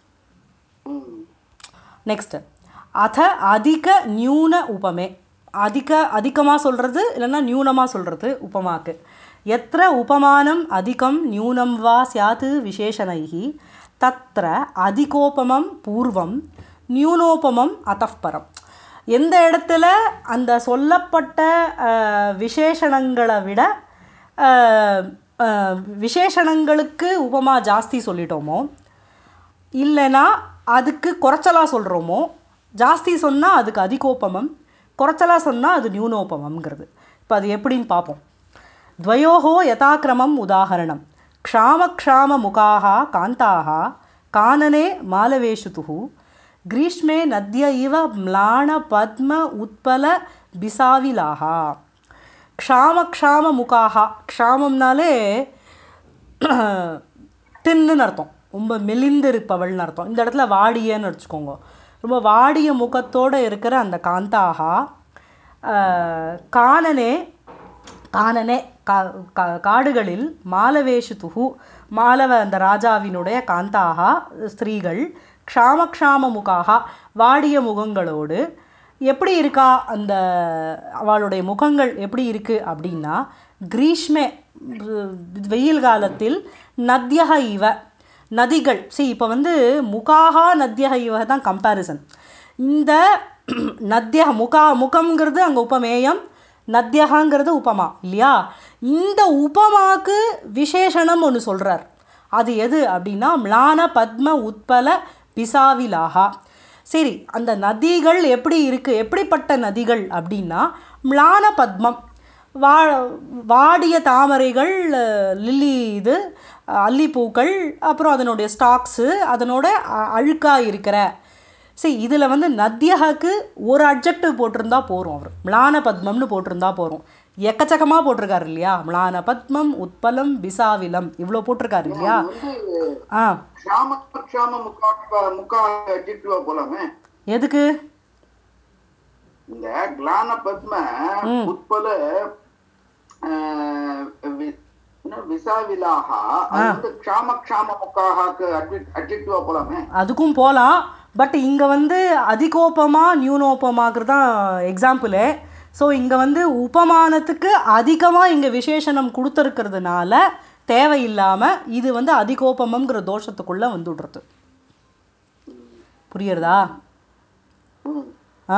நெக்ஸ்ட்டு அத அதிக நியூன உபமே. அதிக அதிகமாக சொல்கிறது இல்லைன்னா நியூனமாக சொல்கிறது உபமாக்கு. எத்திர உபமானம் அதிகம் நியூனம் வா சியாத் விசேஷணைஹி தத்திர அதிகோபமம் பூர்வம் நியூனோபமம் அதப்பரம். எந்த இடத்துல அந்த சொல்லப்பட்ட விசேஷணங்களை விட விசேஷணங்களுக்கு உபமா ஜாஸ்தி சொல்லிட்டோமோ, இல்லைன்னா அதுக்கு குறைச்சலாக சொல்கிறோமோ, ஜாஸ்தி சொன்னால் அதுக்கு அதிகோபமம், குறைச்சலாக சொன்னால் அது நியூனோபமம்ங்கிறது. இப்போ அது எப்படின்னு பார்ப்போம். துவயோஹோ யதாக்கிரமம் உதாகரணம் க்ஷாமக்ஷாம முகாஹ காந்தாஹ கானனே மாலவேஷுதுஹு கிரீஷ்மே நத்ய இவ ம்லான பத்ம உத்பல பிசாவிலாஹா. க்ஷாமக்ஷாம முகாஹா, க்ஷாமம்னாலே தின்னு அர்த்தம், ரொம்ப மெலிந்து இருப்பவள்னு அர்த்தம். இந்த இடத்துல வாடியன்னு வச்சுக்கோங்க. ரொம்ப வாடிய முகத்தோடு இருக்கிற அந்த காந்தாகா கானனே கானனே கா காடுகளில் மாலவேஷு துகு மாலவ அந்த ராஜாவினுடைய காந்தாகா ஸ்திரீகள் க்ஷாமக்ஷாம முகாகா வாடிய முகங்களோடு எப்படி இருக்கா, அந்த அவளுடைய முகங்கள் எப்படி இருக்குது அப்படின்னா கிரீஷ்மே வெயில் காலத்தில் நத்யக இவ நதிகள். சி இப்போ வந்து முகாகா நத்யக இவ தான் கம்பேரிசன். இந்த நத்ய முகா முகம்ங்கிறது அங்கே உபமேயம், நத்யகாங்கிறது உபமா இல்லையா? இந்த உபமாக்கு விசேஷணம் ஒன்று சொல்கிறார். அது எது அப்படின்னா ம்லான பத்ம உத்பல பிசாவிலாகா. சரி, அந்த நதிகள் எப்படி இருக்குது, எப்படிப்பட்ட நதிகள் அப்படின்னா ம்லான பத்மம், வா வாடிய தாமரைகள், லில்லி இது அல்லிப்பூக்கள், அப்புறம் அதனுடைய ஸ்டாக்ஸு அதனோட அழுக்காக இருக்கிற சரி இதில் வந்து நத்யஹாக்கு ஒரு அட்ஜெக்டிவ் போட்டிருந்தா போகிறோம். அவர் மிளான பத்மம்னு போட்டிருந்தா போகிறோம். எக்கச்சக்கமாக போட்டிருக்காரு இல்லையா? மிளான பத்மம், உத்பலம், பிசாவிலம், இவ்வளோ போட்டிருக்காரு இல்லையா? ஆ எதுக்கு? இந்த கிளான பத்ம உத்பல விசாவிலாஹா அது வந்து க்ஷாம க்ஷாம முக்காஹாக்கு அட்ஜெக்டிவா போலாமே. அதுக்கும் போகலாம். பட் இங்கே வந்து அதிகோபமா நியூனோபமாக்கு தான் எக்ஸாம்பிளு. ஸோ இங்கே வந்து உபமானத்துக்கு அதிகமாக இங்கே விசேஷனம் கொடுத்துருக்கிறதுனால தேவையில்லாமல் இது வந்து அதிகோபமங்கிற தோஷத்துக்குள்ளே வந்துடுறது. புரியுறதா? ஆ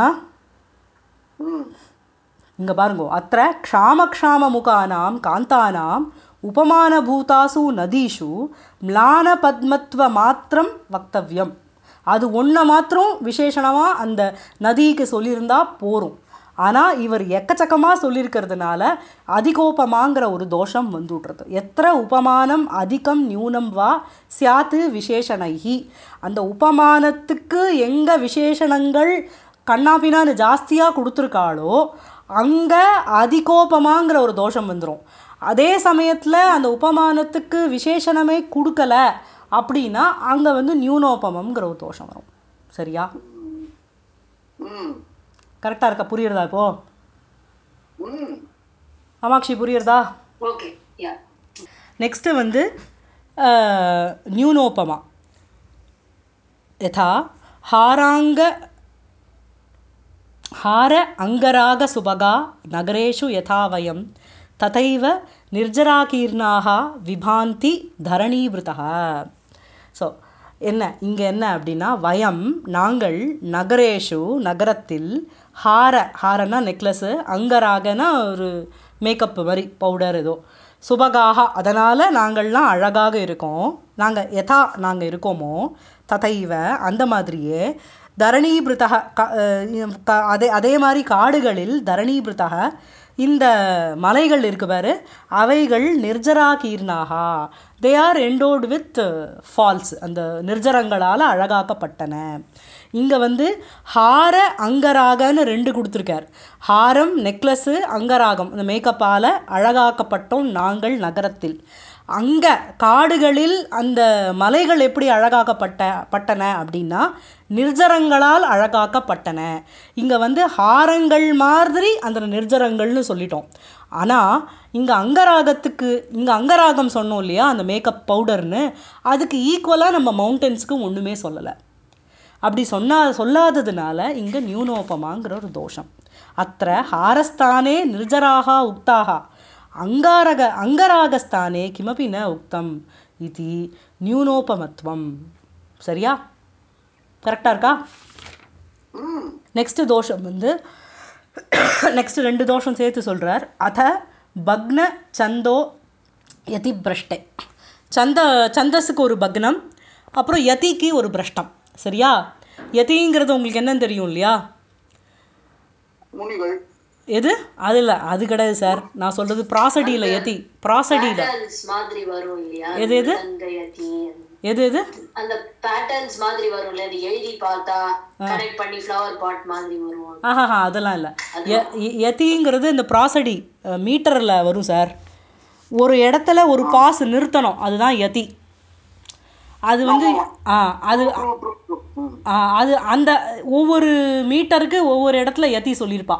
இங்கே பாருங்கோ, அத்த க்ஷாமக்ஷாம முகானாம் காந்தானாம் உபமானபூதாசு நதீஷு மிளான பத்மத்வ மாத்திரம் வக்தவ்யம். அது ஒன்றை மாத்திரம் விசேஷணமாக அந்த நதிக்கு சொல்லியிருந்தா போகும். ஆனால் இவர் எக்கச்சக்கமாக சொல்லியிருக்கிறதுனால அதிகோபமாங்கிற ஒரு தோஷம் வந்துவிட்றது. எத்திர உபமானம் அதிகம் நியூனம் வா சியாத்து விசேஷணைஹி. அந்த உபமானத்துக்கு எங்கே விசேஷணங்கள் கண்ணாபின்னான்னு ஜாஸ்தியாக கொடுத்துருக்காளோ அங்கே அதிகோபமாங்கிற ஒரு தோஷம் வந்துடும். அதே சமயத்தில் அந்த உபமானத்துக்கு விசேஷணமே கொடுக்கல அப்படின்னா அங்கே வந்து நியூனோபமங்கிற ஒரு தோஷம் வரும். சரியா? கரெக்டாக இருக்கா? புரியுறதா இப்போ? அமாக்ஷி புரியுறதா? ஓகே. யா. நெக்ஸ்ட்டு வந்து நியூனோபமா. யதா ஹாராங்க ஹார அங்கராக சுபகா நகரேஷு யதா வயம் ததைவ நிர்ஜராகீர்ணாக விபாந்தி தரணீவிருதா. ஸோ என்ன இங்கே என்ன அப்படின்னா, வயம் நாங்கள் நகரேஷு நகரத்தில் ஹார ஹாரன்னா நெக்லஸ்ஸு, அங்கராகனா ஒரு மேக்கப் மாதிரி பவுடர் ஏதோ, சுபகாக அதனால் நாங்கள்லாம் அழகாக இருக்கோம். நாங்கள் யதா நாங்கள் இருக்கோமோ ததைவ அந்த மாதிரியே தரணீபிருத்தக க அதே அதே மாதிரி காடுகளில் தரணீபிருத்தக இந்த மலைகள் இருக்கு பாரு, அவைகள் நிர்ஜரா கீர்ணாகா they are endowed with falls, அந்த நிர்ஜரங்களால் அழகாக்கப்பட்டன. இங்கே வந்து ஹார அங்கராகன்னு ரெண்டு கொடுத்துருக்கார். ஹாரம் நெக்லஸ்ஸு, அங்கராகம் இந்த மேக்கப்பால் அழகாக்கப்பட்டோம் நாங்கள் நகரத்தில். அங்கே காடுகளில் அந்த மலைகள் எப்படி அழகாக்கப்பட்ட பட்டன அப்படின்னா நிர்ஜரங்களால் அழகாக்கப்பட்டன. இங்கே வந்து ஹாரங்கள் மாதிரி அந்த நிர்ஜரங்கள்னு சொல்லிட்டோம். ஆனால் இங்கே அங்கராகத்துக்கு இங்கே அங்கராகம் சொன்னோம் இல்லையா, அந்த மேக்கப் பவுடர்னு, அதுக்கு ஈக்குவலாக நம்ம மவுண்டன்ஸுக்கு ஒன்றுமே சொல்லலை. அப்படி சொன்னா சொல்லாததுனால இங்கே நியூனோபமாங்கிற ஒரு தோஷம். அத்த ஹாரஸ்தானே நிர்ஜராக உக்தாக அங்காரக அங்கராகஸ்தானே கிமபி ந உக்தம் இது நியூனோபமத்வம். சரியா? கரெக்டாக இருக்கா? நெக்ஸ்ட்டு தோஷம் வந்து நெக்ஸ்ட்டு ரெண்டு தோஷம் சேர்த்து சொல்கிறார். அத பக்ன சந்தோ யதி பிரஷ்டை. சந்த சந்தஸுக்கு ஒரு பக்னம், அப்புறம் யதிக்கு ஒரு பிரஷ்டம். சரியா? யதிங்கிறது உங்களுக்கு என்னன்னு தெரியும் இல்லையா? முனிகள். எது? அது இல்லை, அது கிடையாது சார். நான் சொல்கிறது ப்ராசடியில் யதி. ப்ராசடியில் மாதிரி வரும் இல்லையா? எது எது எது எது அந்த பேட்டர்ன்ஸ் மாதிரி வரும்ல, அது எழுதி பார்த்தா கனெக்ட் பண்ணி ஃப்ளவர் பாட் மாதிரி வரும். ஆஹா அதெல்லாம் இல்லை. யதிங்கிறது இந்த ப்ராசடி மீட்டரில் வரும் சார். ஒரு இடத்துல ஒரு பாஸ் நிறுத்தணும், அதுதான் யதி. அது வந்து ஆ அது அது அந்த ஒவ்வொரு மீட்டருக்கு ஒவ்வொரு இடத்துல யதி சொல்லியிருப்பா.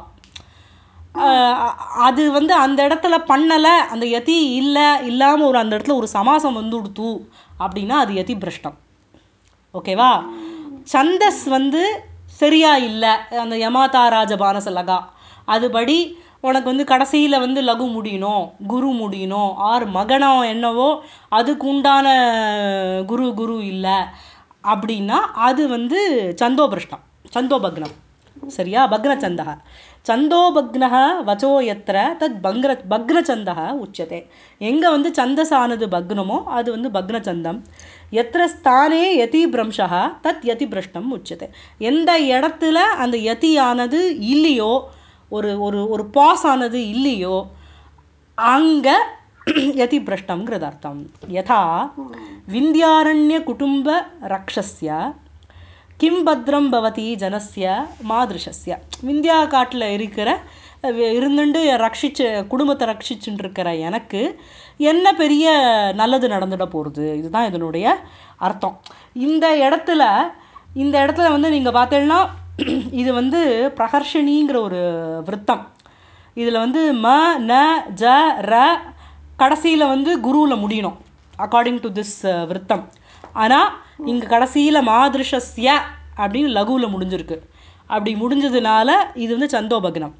அது வந்து அந்த இடத்துல பண்ணலை, அந்த யதி இல்லை இல்லாமல் ஒரு அந்த இடத்துல ஒரு சமாசம் வந்து கொடுத்து அப்படின்னா அது யதி பிரஷ்டம். ஓகேவா? சந்தஸ் வந்து சரியா இல்லை, அந்த யமாதா ராஜபானச லகா அதுபடி உனக்கு வந்து கடைசியில் வந்து லகு முடியணும், குரு முடியணும், ஆர் மகனம் என்னவோ அதுக்கு உண்டான குரு குரு இல்லை அப்படின்னா அது வந்து சந்தோபிரஷ்டம், சந்தோபக்னம். சரியா? பக்னச்சந்தக சந்தோபக்னக வச்சோ எத்திர தத் பக்ர பக்னச்சந்தக உச்சதே. எங்கே வந்து சந்தஸானது பக்னமோ அது வந்து பக்னச்சந்தம். எத்திர ஸ்தானே யதி பிரம்சா தத் யதி பிரஷ்டம் உச்சதே. எந்த இடத்துல அந்த யதியானது இல்லையோ, ஒரு ஒரு ஒரு பாஸ் ஆனது இல்லையோ அங்கே யதி பிரஷ்டம்ங்கிறது அர்த்தம். யதா விந்தியாரண்ய குடும்ப ரக்ஷஸ்ய கிம் பத்ரம் பவதி ஜனஸ்ய மாதிருஷஸ்ய. விந்தியா காட்டில் இருக்கிற இருந்துட்டு ரட்சிச்சு குடும்பத்தை ரட்சிச்சுட்டு இருக்கிற எனக்கு என்ன பெரிய நல்லது நடந்துட போகிறது, இதுதான் இதனுடைய அர்த்தம். இந்த இடத்துல இந்த இடத்துல வந்து நீங்கள் பார்த்தீங்கன்னா இது வந்து பிரகர்ஷினிங்கிற ஒரு விருத்தம். இதில் வந்து ம ந ஜ ர கடைசியில் வந்து குருவில் முடியணும் அக்கார்டிங் டு திஸ் விருத்தம். ஆனால் இங்கே கடைசியில் மாதிருஷஸ்ய அப்படின்னு லகுவில் முடிஞ்சிருக்கு. அப்படி முடிஞ்சதுனால இது வந்து சந்தோபக்னம்.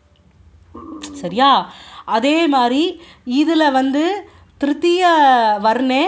சரியா? அதே மாதிரி இதில் வந்து திருத்திய வர்ணே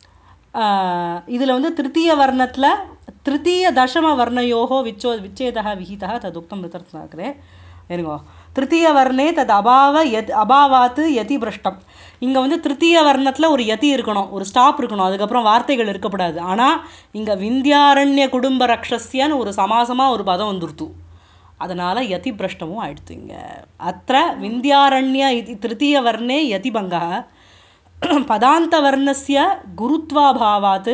இதில் வந்து திருத்திய வர்ணத்தில் திருத்திய தசம வர்ணயோகோ விச்சோ விச்சேதா விஹிதா ததுக்தம் ரிதர்த்தாக்கிறே இருங்கோ. திருத்திய வர்ணே தது அபாவ யத் அபாவாத்து யதி பிரஷ்டம். இங்கே வந்து திருத்திய வர்ணத்தில் ஒரு யதி இருக்கணும், ஒரு ஸ்டாப் இருக்கணும், அதுக்கப்புறம் வார்த்தைகள் இருக்கப்படாது. ஆனால் இங்கே விந்தியாரண்ய குடும்ப ரக்ஷஸ்யன்னு ஒரு சமாசமாக ஒரு பதம் வந்துருத்து, அதனால் யதி பிரஷ்டமும் ஆயிடுத்து. இங்கே அத்த விந்தியாரண்ய இது திருத்திய வர்ணே யதிபங்கா பதாந்த வர்ணஸ்ய குருத்வாபாவாத்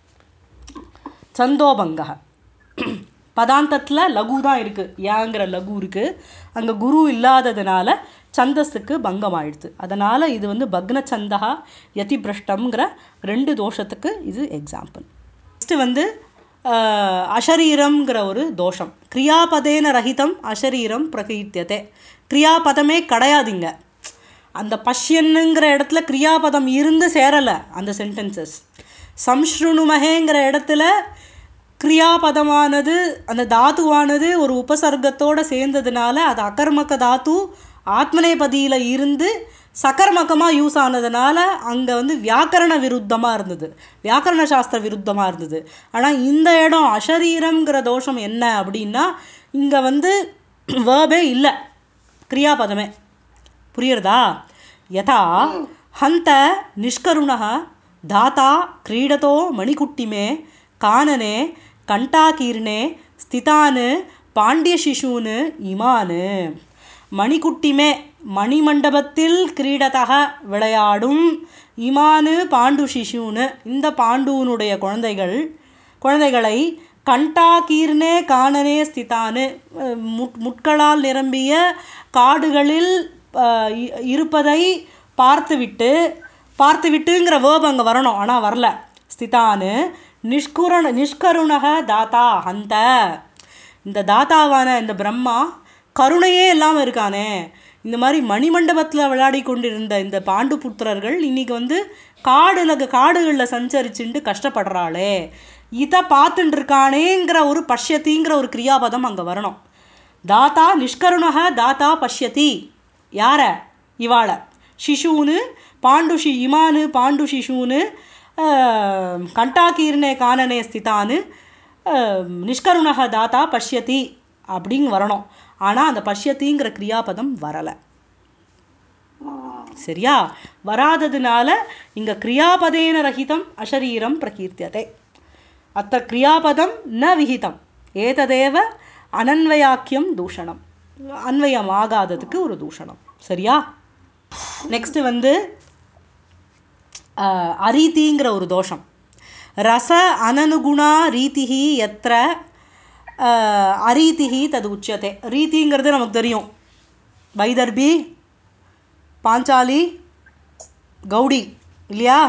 சந்தோபங்கா. பதாந்தத்தில் லகு தான் இருக்குது, ஏங்கிற லகு இருக்குது, அங்கே குரு இல்லாததுனால சந்தஸுக்கு பங்கம் ஆயிடுது. அதனால் இது வந்து பக்ன சந்தா யதி பிரஷ்டம்ங்கிற ரெண்டு தோஷத்துக்கு இது எக்ஸாம்பிள். நெக்ஸ்ட்டு வந்து அஷரீரம்ங்கிற ஒரு தோஷம். கிரியாபதேன ரஹிதம் அஷரீரம் பிரகீர்த்தியதே. கிரியாபதமே கிடையாதுங்க. அந்த பஷ்யன்னுங்கிற இடத்துல கிரியாபதம் இருந்து சேரலை அந்த சென்டென்சஸ். சம்ஸ்ருணுமகேங்கிற இடத்துல கிரியாபதமானது அந்த தாத்துவானது ஒரு உபசர்க்கத்தோடு சேர்ந்ததுனால அது அகர்மக தாத்து ஆத்மநேபதியில் இருந்து சகர்மகமாக யூஸ் ஆனதுனால அங்கே வந்து வியாக்கரண விருத்தமாக இருந்தது, வியாக்கரண சாஸ்திர விருத்தமாக இருந்தது. ஆனால் இந்த இடம் அஷரீரம்ங்கிற தோஷம் என்ன அப்படின்னா இங்கே வந்து வேர்பே இல்லை, கிரியாபதமே. புரியுறதா? யதா ஹந்த நிஷ்கருணः தாத்தா கிரீடதோ மணிக்குட்டிமே கானனே கண்டாகீர்ணே ஸ்திதான் பாண்டியசிசூன் இமான். மணிக்குட்டிமே மணிமண்டபத்தில் கிரீடதக விளையாடும், இமானு பாண்டு சிசூனு இந்த பாண்டுவனுடைய குழந்தைகள் குழந்தைகளை கண்டாகீர்ணே கானனே ஸ்திதானு முட் முட்களால் நிரம்பிய காடுகளில் இருப்பதை பார்த்துவிட்டு பார்த்துவிட்டுங்கிற வேர்ப் அங்கே வரணும், ஆனால் வரல. ஸ்திதானு நிஷ்குரண நிஷ்கருணக தாத்தா அந்த இந்த தாத்தாவான இந்த பிரம்மா கருணையே இல்லாமல் இருக்கானே. இந்த மாதிரி மணிமண்டபத்தில் விளையாடி கொண்டிருந்த இந்த பாண்டு புத்திரர்கள் இன்றைக்கி வந்து காடில் காடுகளில் சஞ்சரிச்சுட்டு கஷ்டப்படுறாளே, இதை பார்த்துட்டு இருக்கானேங்கிற ஒரு பஷ்யத்திங்கிற ஒரு கிரியாபதம் அங்கே வரணும். தாத்தா நிஷ்கருணக தாத்தா பஷ்யதி யார இவாளை சிசூனு பாண்டு ஷி இமானு பாண்டு சிசூனு கண்டாகீர்ணே கானனே ஸ்திதானு நிஷ்கருணக தாத்தா பஷ்யதி அப்படிங்க வரணும். ஆனால் அந்த பஷ்யத்திங்கிற கிரியாபதம் வரலை. சரியா? வராததுனால இங்கே கிரியாபதேன ரஹிதம் அஷரீரம் பிரகீர்த்தியதே. அத்த கிரியாபதம் ந விஹிதம் ஏததேவ அனன்வயாக்கியம் தூஷணம், அன்வயம் ஆகாததுக்கு ஒரு தூஷணம். சரியா? நெக்ஸ்ட்டு வந்து அரீதிங்கிற ஒரு தோஷம். ரச அனனுகுணா ரீதிஹி எத்திர அரீதிஹி தது உச்சதே. ரீதிங்கிறது நமக்கு தெரியும், வைதர்பி பாஞ்சாலி கௌடி இல்லையா?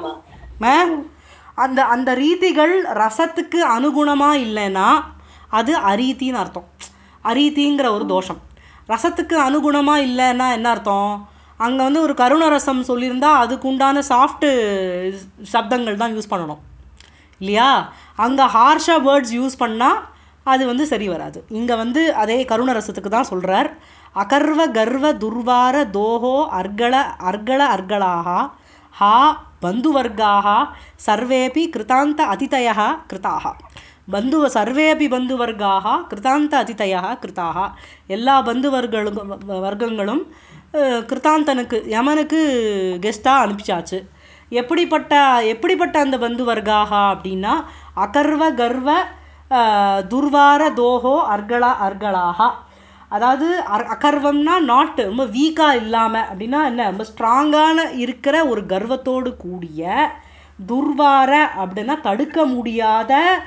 அந்த அந்த ரீதிகள் ரசத்துக்கு அனுகுணமாக இல்லைன்னா அது அரீத்தின்னு அர்த்தம். அரீதிங்கிற ஒரு தோஷம். ரசத்துக்கு அனுகுணமாக இல்லைன்னா என்ன அர்த்தம்? அங்கே வந்து ஒரு கருணரசம் சொல்லியிருந்தால் அதுக்கு உண்டான சாஃப்ட்டு சப்தங்கள் தான் யூஸ் பண்ணணும் இல்லையா? அங்கே ஹார்ஷாக வேர்ட்ஸ் யூஸ் பண்ணால் அது வந்து சரி வராது. இங்கே வந்து அதே கருணரசத்துக்கு தான் சொல்கிறார். அகர்வ கர்வ துர்வார தோஹோ அர்கள அர்கள அர்களாக ஹா பந்துவர்காக சர்வேபி கிருதாந்த அதிதய கிருதாக. பந்து சர்வேபி பந்துவர்காக கிருதாந்த அதிதய கிருதாக. எல்லா பந்துவர்களும் வர்க்கங்களும் கிருத்தாந்தனுக்கு யமனுக்கு கெஸ்ட்டாக அனுப்பிச்சாச்சு. எப்படிப்பட்ட எப்படிப்பட்ட அந்த பந்து வர்க்காக அப்படின்னா அகர்வ கர்வ துர்வார தோஹோ அர்களா அர்களாக. அதாவது அர் அகர்வம்னா நாட்டு ரொம்ப வீக்காக இல்லாமல் அப்படின்னா என்ன, ரொம்ப ஸ்ட்ராங்கான இருக்கிற ஒரு கர்வத்தோடு கூடிய, துர்வார அப்படின்னா தடுக்க முடியாத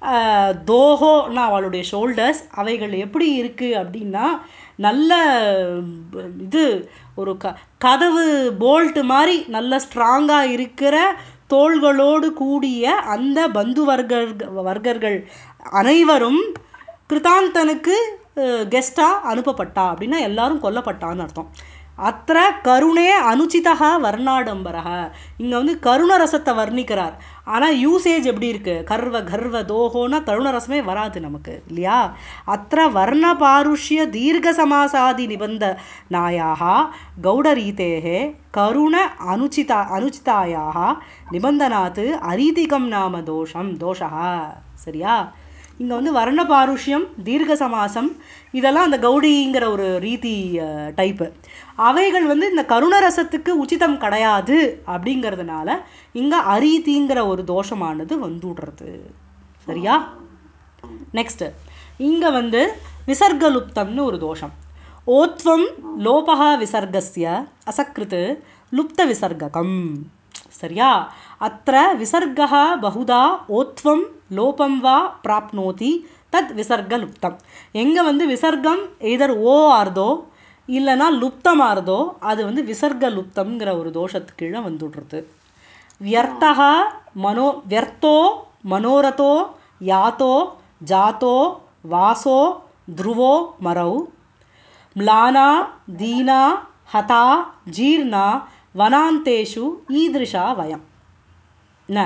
தோஹோன்னா அவளுடைய ஷோல்டர்ஸ் அவைகள் எப்படி இருக்குது அப்படின்னா நல்ல இது ஒரு க கதவு போல்ட்டு மாதிரி நல்ல ஸ்ட்ராங்காக இருக்கிற தோள்களோடு கூடிய அந்த பந்து வர்க்க வர்க்கர்கள் அனைவரும் கிருதாந்தனுக்கு கெஸ்ட்டாக அனுப்பப்பட்டா அப்படின்னா எல்லாரும் கொல்லப்பட்டான்னு அர்த்தம். அத்த கருணே அனுச்சிதா வர்ணாடம்பரக, இங்கே வந்து கருண ரசத்தை வர்ணிக்கிறார். ஆனால் யூசேஜ் எப்படி இருக்குது, கர்வ கர்வ தோஹோன்னா தருண ரசமே வராது நமக்கு இல்லையா. அத்த வர்ண பாருஷ்ய தீர்க்க சமாசாதி நிபந்த நாயாக கௌடரீதேகே கருண அனுச்சிதா அனுச்சிதாயாக நிபந்தனாத்து அரீதிகம் நாம தோஷம் தோஷா. சரியா, இங்கே வந்து வர்ண பாருஷ்யம் தீர்க்க சமாசம் இதெல்லாம் அந்த கௌடிங்கிற ஒரு ரீதி டைப்பு. அவைகள் வந்து இந்த கருணரசத்துக்கு உச்சிதம் கிடையாது அப்படிங்கிறதுனால இங்கே அரீதிங்கிற ஒரு தோஷமானது வந்துடுறது. சரியா, நெக்ஸ்ட்டு இங்கே வந்து விசர்கலுப்தம்னு ஒரு தோஷம். ஓத்வம் லோபகா விசர்கஸ்ய அசக்ருத்து லுப்த விசர்ககம். சரியா, அத்த விசர்கः பகுதா ஓத்வம் லோபம் வா பிராப்னோதி தத் விசர்கலுப்தம். எங்கே வந்து விசர்க்கம் எதர் ஓ ஆர்தோ இல்லைனா லுப்தம் ஆர்தோ அது வந்து விசர்கலுப்தம்ங்கிற ஒரு தோஷத்துக்கு கீழே வந்துடுறது. வியர்த்தா மனோ வியர்த்தோ மனோரதோ யாத்தோ ஜாத்தோ வாசோ த்ருவோ மரௌ ம்லானா தீனா ஹதா ஜீர்ணா வனாந்தேஷு ஈதிருஷா வயம். என்ன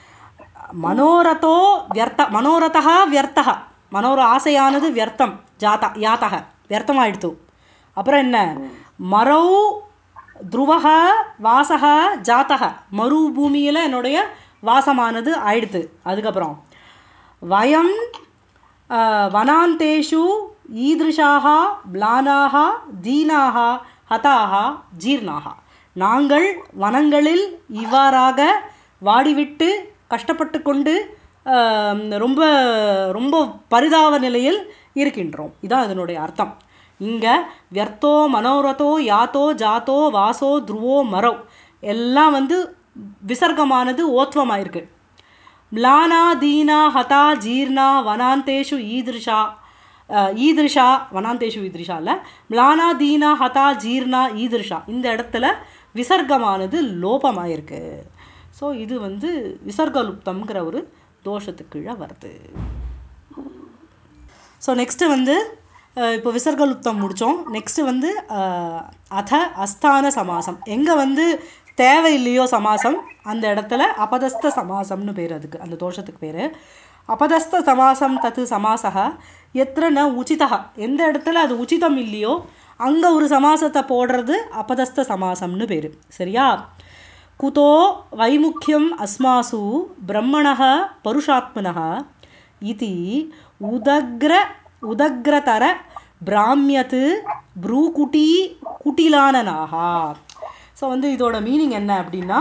மனோரதோ வியர்த்த மனோரதா வியர்த்தா, மனோர ஆசையானது வியர்த்தம் ஜாத்தா யாத்தக வியர்த்தமாயிடுத்து. அப்புறம் என்ன மரௌ துருவக வாசக ஜாத்தக, மறு பூமியில் என்னுடைய வாசமானது ஆயிடுத்து. அதுக்கப்புறம் வயம் வனாந்தேஷு ஈதிருஷாக ம்லானாக தீனாக ஹதாக ஜீர்ணாக, நாங்கள் வனங்களில் இவ்வாறாக வாடிவிட்டு கஷ்டப்பட்டு கொண்டு ரொம்ப ரொம்ப பரிதாப நிலையில் இருக்கின்றோம். இதான் அதனுடைய அர்த்தம். இங்கே வியர்த்தோ மனோரதோ யாத்தோ ஜாத்தோ வாசோ த்ருவோ மரோ எல்லாம் வந்து விசர்க்கமானது ஓத்வமாயிருக்கு. ம்லானா தீனா ஹதா ஜீர்ணா வனாந்தேஷு ஈதிருஷா ஈதிருஷா வனாந்தேஷு ஈதிருஷா இல்லை ம்லானா தீனா ஹதா ஜீர்ணா ஈதிருஷா, இந்த இடத்துல விசர்க்கமானது லோபமாயிருக்கு. ஸோ இது வந்து விசர்கலுப்தம்ங்கிற ஒரு தோஷத்துக்கு கீழே வருது. ஸோ நெக்ஸ்ட்டு வந்து இப்போ விசர்கலுப்தம் முடித்தோம். நெக்ஸ்ட்டு வந்து அத அஸ்தான சமாசம். எங்கே வந்து தேவையில்லையோ சமாசம் அந்த இடத்துல அபதஸ்த சமாசம்னு பேர், அதுக்கு அந்த தோஷத்துக்கு பேர் அபதஸ்த சமாசம். தத்து சமாசக எத்திர ந உச்சிதா, எந்த இடத்துல அது உச்சிதம் இல்லையோ அங்கே ஒரு சமாசத்தை போடுறது அபதஸ்த சமாசம்னு பேர். சரியா, குதோ வைமுக்கியம் அஸ்மாசு பிரம்மணः பருஷாத்மனः இதி உதக்ர உதக்ரதர பிராமியத்து ப்ரூகுட்டி குட்டிலானனாக. ஸோ வந்து இதோட மீனிங் என்ன அப்படின்னா,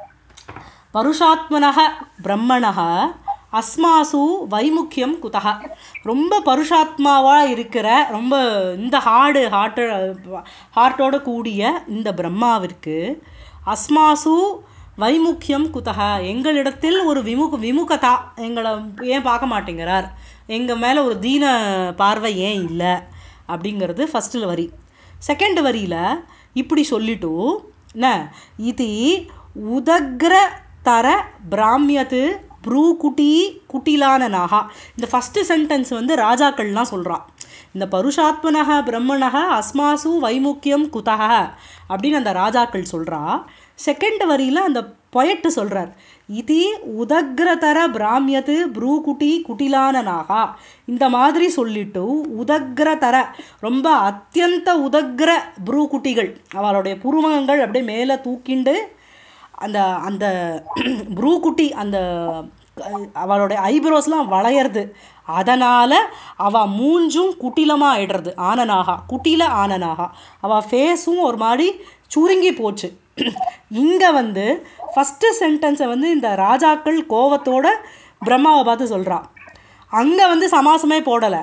பருஷாத்மனः பிரம்மணः அஸ்மாசு வைமுக்கியம் குதக, ரொம்ப பருஷாத்மாவாக இருக்கிற ரொம்ப இந்த ஹார்டு ஹார்ட்டு ஹார்ட்டோட கூடிய இந்த பிரம்மாவிற்கு அஸ்மாசு வைமுக்கியம் குதக, எங்களிடத்தில் ஒரு விமுக விமுகதா எங்களை ஏன் பார்க்க மாட்டேங்கிறார், எங்கள் மேலே ஒரு தீன பார்வை ஏன் இல்லை அப்படிங்கிறது ஃபஸ்ட்டில் வரி. செகண்ட் வரியில் இப்படி சொல்லிட்டு என்ன இது உதக்ர தர பிராமியத்து ப்ரூகுட்டி குட்டிலானனாகா, இந்த ஃபஸ்ட்டு சென்டென்ஸ் வந்து ராஜாக்கள்லாம் சொல்கிறான். இந்த பருஷாத்மனக பிரம்மணக அஸ்மாசு வைமுக்கியம் குதக அப்படின்னு அந்த ராஜாக்கள் சொல்கிறா. செகண்ட் வரியில் அந்த பொயட்டு சொல்கிறார், இது உதக்ரதர பிராமியத்து ப்ரூகுட்டி குட்டிலானனாகா, இந்த மாதிரி சொல்லிட்டு உதக்ரதர ரொம்ப அத்தியந்த உதக்ர ப்ரூகுட்டிகள் அவளுடைய புருவங்கள் அப்படியே மேலே தூக்கிண்டு அந்த அந்த ப்ரூகுட்டி அந்த அவளுடைய ஐப்ரோஸ்லாம் வளையிறது, அதனால் அவள் மூஞ்சும் குட்டிலமாக ஆயிடுறது. ஆனனாகா குட்டில ஆனனாகா, அவள் ஃபேஸும் ஒரு மாதிரி சுருங்கி போச்சு. இங்கே வந்து ஃபஸ்ட்டு சென்டென்ஸை வந்து இந்த ராஜாக்கள் கோவத்தோட பிரம்மாவை பார்த்து சொல்கிறான். அங்கே வந்து சமாசமே போடலை.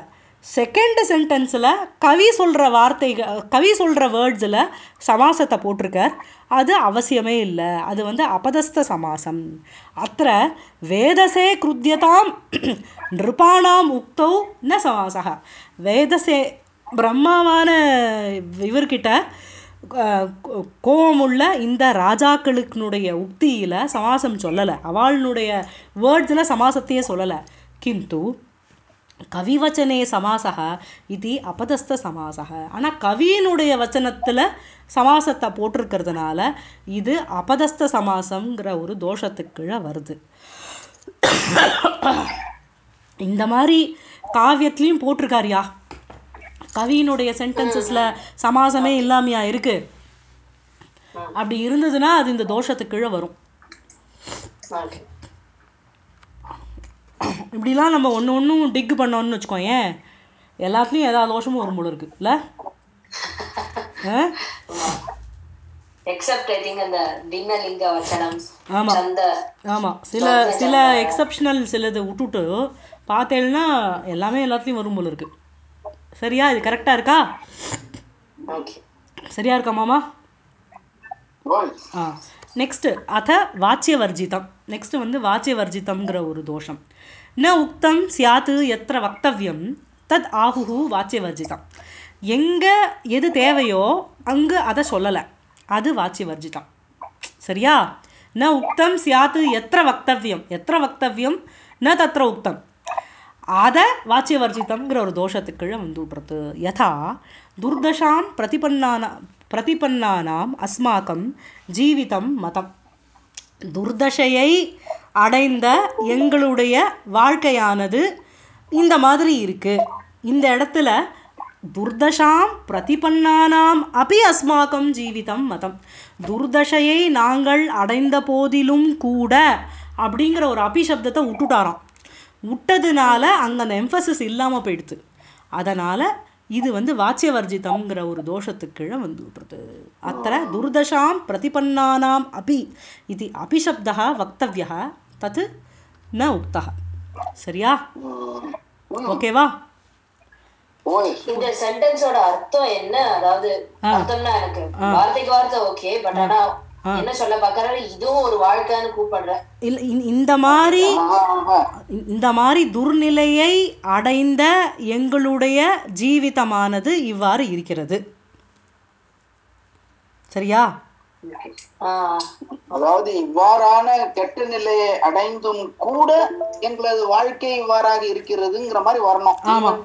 செகண்ட் சென்டென்ஸில் கவி சொல்கிற வார்த்தைகள் கவி சொல்கிற வேர்ட்ஸில் சமாசத்தை போட்டிருக்கார். அது அவசியமே இல்லை. அது வந்து அபதஸ்த சமாசம். அத்த வேதசே கிருத்தியதாம் நிருபாணாம் உக்தௌ ந சமாசக. வேதசே பிரம்மாவான இவர்கிட்ட கோபமுள்ள இந்த ராஜாக்களுக்குனுடைய உக்தியில் சமாசம் சொல்லலை. அவளுடைய வேர்ட்ஸில் சமாசத்தையே சொல்லலை. கிந்து கவிவச்சனே சமாசக இது அபதஸ்த சமாசக. ஆனால் கவியினுடைய வச்சனத்தில் சமாசத்தை போட்டிருக்கிறதுனால இது அபதஸ்த சமாசங்கிற ஒரு தோஷத்துக்குள்ள வருது. இந்த மாதிரி காவியத்துலேயும் போட்டிருக்காரியா. கவியினுடைய சென்டென்சஸில் சமாசமே இல்லாமையா இருக்கு. அப்படி இருந்ததுன்னா அது இந்த தோஷத்துக்குள்ள வரும். இப்படிலாம் நம்ம ஒன்று ஒன்றும் டிக் பண்ணோன்னு வச்சுக்கோயேன், எல்லாத்துலேயும் ஏதாவது தோஷமும் வரும் போல இருக்கு இல்லை? ஆமாம் ஆமாம். சில சில எக்ஸப்ஷனல் சிலது விட்டுட்டு பார்த்தேன்னா எல்லாமே எல்லாத்துலேயும் வரும் போல இருக்கு. சரியா? இது கரெக்டாக இருக்கா? சரியா இருக்கா மாமா? ஆ நெக்ஸ்ட்டு அத வாச்சியவர்ஜிதம். நெக்ஸ்ட்டு வந்து வாச்சியவர்ஜிதம்ங்கிற ஒரு தோஷம். ந உக்தம் சியாத்து எத்திர வக்தவ்யம் தத் ஆஹுஹு வாச்சியவர்ஜிதம். எங்கே எது தேவையோ அங்கே அதை சொல்லலை, அது வாச்சியவர்ஜிதம். சரியா? ந உக்தம் சியாத்து எத்திர வக்தவ்யம் எத்திர வக்தவ்யம் ந தத்திர உக்தம், அதை வாச்சியவர்ஜிதம்ங்கிற ஒரு தோஷத்துக்குள்ள வந்து விட்றது. யதா துர்தஷாம் பிரதிபன்னான பிரதிபன்னானாம் அஸ்மாக்கம் ஜீவிதம் மதம். துர்தஷையை அடைந்த எங்களுடைய வாழ்க்கையானது இந்த மாதிரி இருக்குது. இந்த இடத்துல துர்தஷாம் பிரதிபன்னானாம் அபி அஸ்மாக்கம் ஜீவிதம் மதம். துர்தஷையை நாங்கள் அடைந்த போதிலும் கூட அப்படிங்கிற ஒரு அபிசப்தத்தை விட்டுட்டாராம். விட்டதுனால அங்கே அந்த எம்ஃபசிஸ் இல்லாமல் போயிடுது. அதனால் இது வந்து வாச்சியவர்ஜிதம்ங்கிற ஒரு தோஷத்துக்குள்ள வந்து விடுறது. அத்த துர்தஷாம் பிரதிபன்னானாம் அபி இது அபிசப்தா வக்தவ்யா தத் ந உக்தா. சரியா? ஓகேவா? இந்த சென்டென்ஸோட அர்த்தம் என்ன? அதாவது அர்த்தம்னா எனக்கு வார்த்தைக்கு வார்த்தை ஓகே, பட் ஆனா என்ன சொல்ல பார்க்கறாரு, இதுவும் ஒரு வாழ்க்கைன்னு கூப்பிடுற இல்லை. இந்த மாதிரி இந்த மாதிரி துர்நிலையை அடைந்த எங்களுடைய ஜீவிதமானது இவ்வாறு இருக்கிறது. சரியா? அதாவது இவ்வாறான கெட்ட நிலையை அடைந்தும் கூட எங்களது வாழ்க்கை இவ்வாறாக இருக்கிறதுங்கிற மாதிரி வரணும்.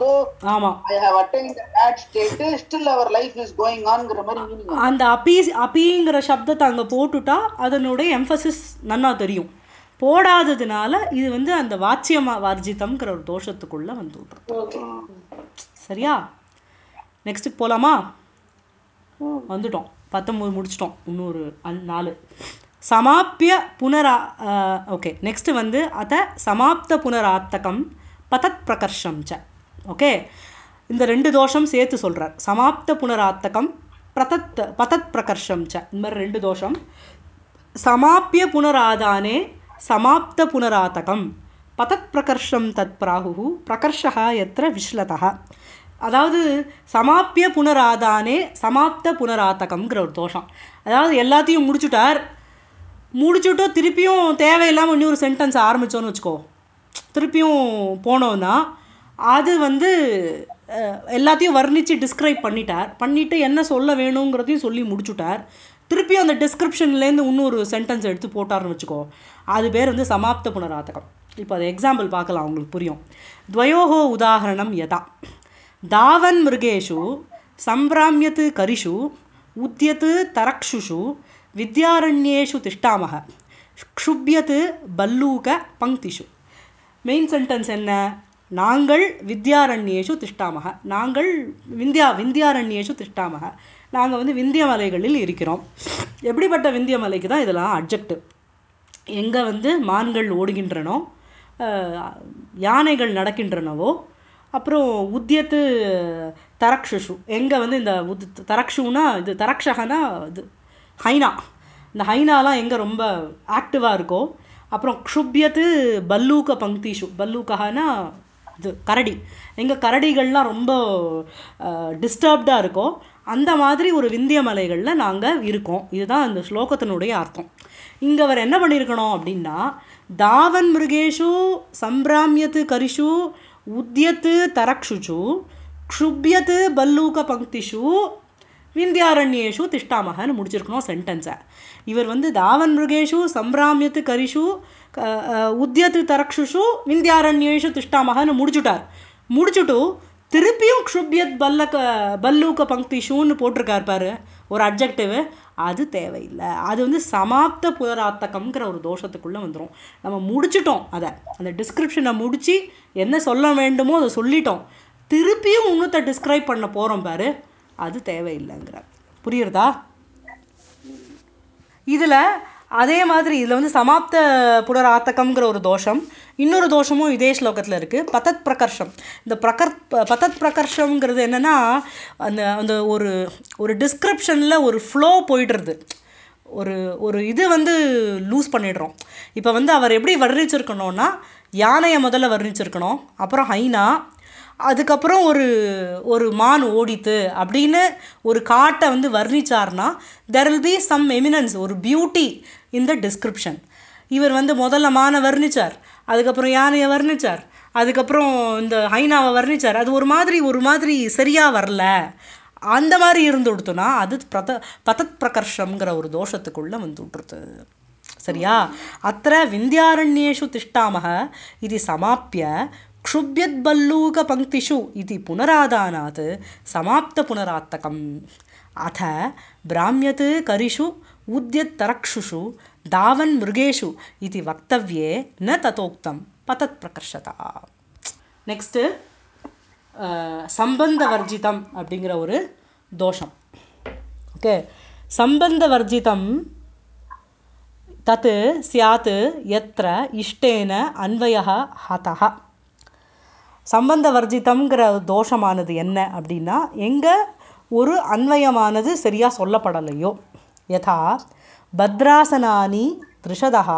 அந்த அப்பி அப்பிங்கிற சப்தத்தை அங்க போட்டுட்டா அதனுடைய எம்பசிஸ் நன்னா தெரியும். போடாததுனால இது வந்து அந்த வாச்சியமா வர்ஜிதம்ங்கிற ஒரு தோஷத்துக்குள்ள வந்து விட்டுரும். சரியா? நெக்ஸ்ட்டுக்கு போகலாமா? வந்துட்டோம், பத்தொம்பது முடிச்சிட்டோம், இன்னொரு நாலு. சமாப்பிய புனரா ஓகே நெக்ஸ்ட்டு வந்து அத சமாப்த புனராத்தகம் பதத் பிரகர்ஷம் ச. ஓகே, இந்த ரெண்டு தோஷம் சேர்த்து சொல்கிறார். சமாப்த புனராத்தகம் பிரதத் பதத் பிரகர்ஷம் ச. இந்த மாதிரி ரெண்டு தோஷம். சமாப்பிய புனராதானே சமாப்த புனராத்தகம் பதத் பிரகர்ஷம் தத் பிராகு பிரகர்ஷா எத்திர விஷ்லதா. அதாவது சமாப்பிய புனராதானே சமாப்த புனராத்தகம்ங்கிற ஒரு தோஷம். அதாவது எல்லாத்தையும் முடிச்சுட்டார், முடிச்சுட்டு திருப்பியும் தேவையில்லாமல் இன்னொரு சென்டென்ஸ் ஆரம்பித்தோன்னு வச்சுக்கோ, திருப்பியும் போனோன்னா அது வந்து எல்லாத்தையும் வர்ணித்து டிஸ்கிரைப் பண்ணிட்டார். பண்ணிவிட்டு என்ன சொல்ல வேணுங்கிறதையும் சொல்லி முடிச்சுட்டார். திருப்பியும் அந்த டிஸ்கிரிப்ஷன்லேருந்து இன்னொரு சென்டென்ஸ் எடுத்து போட்டார்னு வச்சுக்கோ, அது பேர் வந்து சமாப்த புனராத்தகம். இப்போ அது எக்ஸாம்பிள் பார்க்கலாம், உங்களுக்கு புரியும். துவயோஹோ உதாரணம் யதா தாவன் மிருகேஷு சம்பிராமியத்து கரிஷு உத்யத்து தரக்ஷுஷு வித்யாரண்யேஷு திஷ்டாமஹ க்ஷுப்யத்து பல்லூக பங்கிஷு. மெயின் சென்டென்ஸ் என்ன? நாங்கள் வித்யாரண்யேஷு திஷ்டாமஹ, நாங்கள் விந்தியா விந்தியாரண்யேஷு திஷ்டாமஹ, நாங்கள் வந்து விந்திய மலைகளில் இருக்கிறோம். எப்படிப்பட்ட விந்திய மலைக்கு தான் இதெல்லாம் அட்ஜெக்டிவ். எங்கே வந்து மான்கள் ஓடுகின்றனோ, யானைகள் நடக்கின்றனவோ, அப்புறம் உத்தியத்து தரக்ஷுஷு, எங்கே வந்து இந்த உத் தரக்ஷுனா இது தரக்ஷகனா இது ஹைனா, இந்த ஹைனாலாம் எங்கே ரொம்ப ஆக்டிவாக இருக்கோ. அப்புறம் க்ஷுப்யத்து பல்லூக்க பங்கிஷு, பல்லூக்கனா இது கரடி, எங்கள் கரடிகள்லாம் ரொம்ப டிஸ்டர்ப்டாக இருக்கோ அந்த மாதிரி ஒரு விந்திய மலைகளில் நாங்கள் இருக்கோம். இதுதான் அந்த ஸ்லோகத்தினுடைய அர்த்தம். இங்கே அவர் என்ன பண்ணியிருக்கணும் அப்படின்னா, தாவன் மிருகேஷு சம்பிராமியத்து கரிஷு உத்யத்து தரக்ஷுச்சு க்ஷுப்யத்து பல்லூக பங்கிஷு விந்தியாரண்யேஷு திஷ்டாமகன்னு முடிச்சிருக்கணும் சென்டென்ஸை. இவர் வந்து தாவன் மிருகேஷு சம்பிராமியத்து கரிஷு உத்யத்து தரக்ஷுஷு விந்தியாரண்யேஷு திஷ்டாமகன்னு முடிச்சுட்டார். முடிச்சுட்டு திருப்பியும் க்ஷுப்யத் பல்லக பல்லூக்க பங்கிஷுன்னு போட்டிருக்கார் பாரு ஒரு அப்ஜெக்டிவ். அது தேவையில்லை. அது வந்து சமாப்த புனராத்தகம்ங்கிற ஒரு தோஷத்துக்குள்ளே வந்துடும். நம்ம முடிச்சிட்டோம், அதை அந்த டிஸ்கிரிப்ஷனை முடித்து என்ன சொல்ல வேண்டுமோ அதை சொல்லிட்டோம். திருப்பியும் இன்னொருத்த டிஸ்கிரைப் பண்ண போகிறோம் பாரு, அது தேவையில்லைங்கிறார். புரியுறதா? இதில் அதே மாதிரி இதில் வந்து சமாப்த புனராத்தகம்ங்கிற ஒரு தோஷம், இன்னொரு தோஷமும் இதே ஸ்லோகத்தில் இருக்குது, பதத் பிரகர்ஷம். இந்த பிரகர் பதத் பிரகர்ஷங்கிறது என்னென்னா, அந்த அந்த ஒரு ஒரு டிஸ்கிரிப்ஷனில் ஒரு ஃப்ளோ போய்டுறது, ஒரு ஒரு இது வந்து லூஸ் பண்ணிடுறோம். இப்போ வந்து அவர் எப்படி வர்ணிச்சிருக்கணும்னா, யானையை முதல்ல வர்ணிச்சிருக்கணும், அப்புறம் ஹைனா, அதுக்கப்புறம் ஒரு ஒரு மான் ஓடித்து அப்படின்னு ஒரு காட்டை வந்து வர்ணிச்சார்னா there will be some eminence, ஒரு பியூட்டி இன் த டிஸ்கிரிப்ஷன். இவர் வந்து முதல்ல மானை வர்ணித்தார், அதுக்கப்புறம் யானையை வர்ணித்தார், அதுக்கப்புறம் இந்த ஹைனாவை வர்ணித்தார். அது ஒரு மாதிரி ஒரு மாதிரி சரியாக வரல. அந்த மாதிரி இருந்து கொடுத்தோன்னா அது பிரத பதத் பிரகர்ஷங்கிற ஒரு தோஷத்துக்குள்ளே வந்து விட்ருது. சரியா? அத்த விந்தியாரண்யேஷு திஷ்டாமக இது சமாப்பிய க்ஷுப்யத் பல்லூக பங்கிஷு இது புனராதானாத் சமாப்த புனராத்தகம். அத பிராமியத் கரிஷு உத்யத் தரக்ஷுஷு தாவன் மிருகேஷு இது வக்தவ்யே ந ததோக்தம் பதத் பிரகர்ஷதா. நெக்ஸ்ட்டு சம்பந்த வர்ஜிதம் அப்படிங்கிற ஒரு தோஷம். ஓகே, சம்பந்த வர்ஜிதம் தத் ஸ்யாத் யத்ர இஷ்டேன அன்வயः ஹதः. சம்பந்த வர்ஜிதம்ங்கிற தோஷமானது என்ன அப்படின்னா, எங்கே ஒரு அன்வயமானது சரியாக சொல்லப்படலையோ. யதா பத்ராசனானி த்ரிஷதः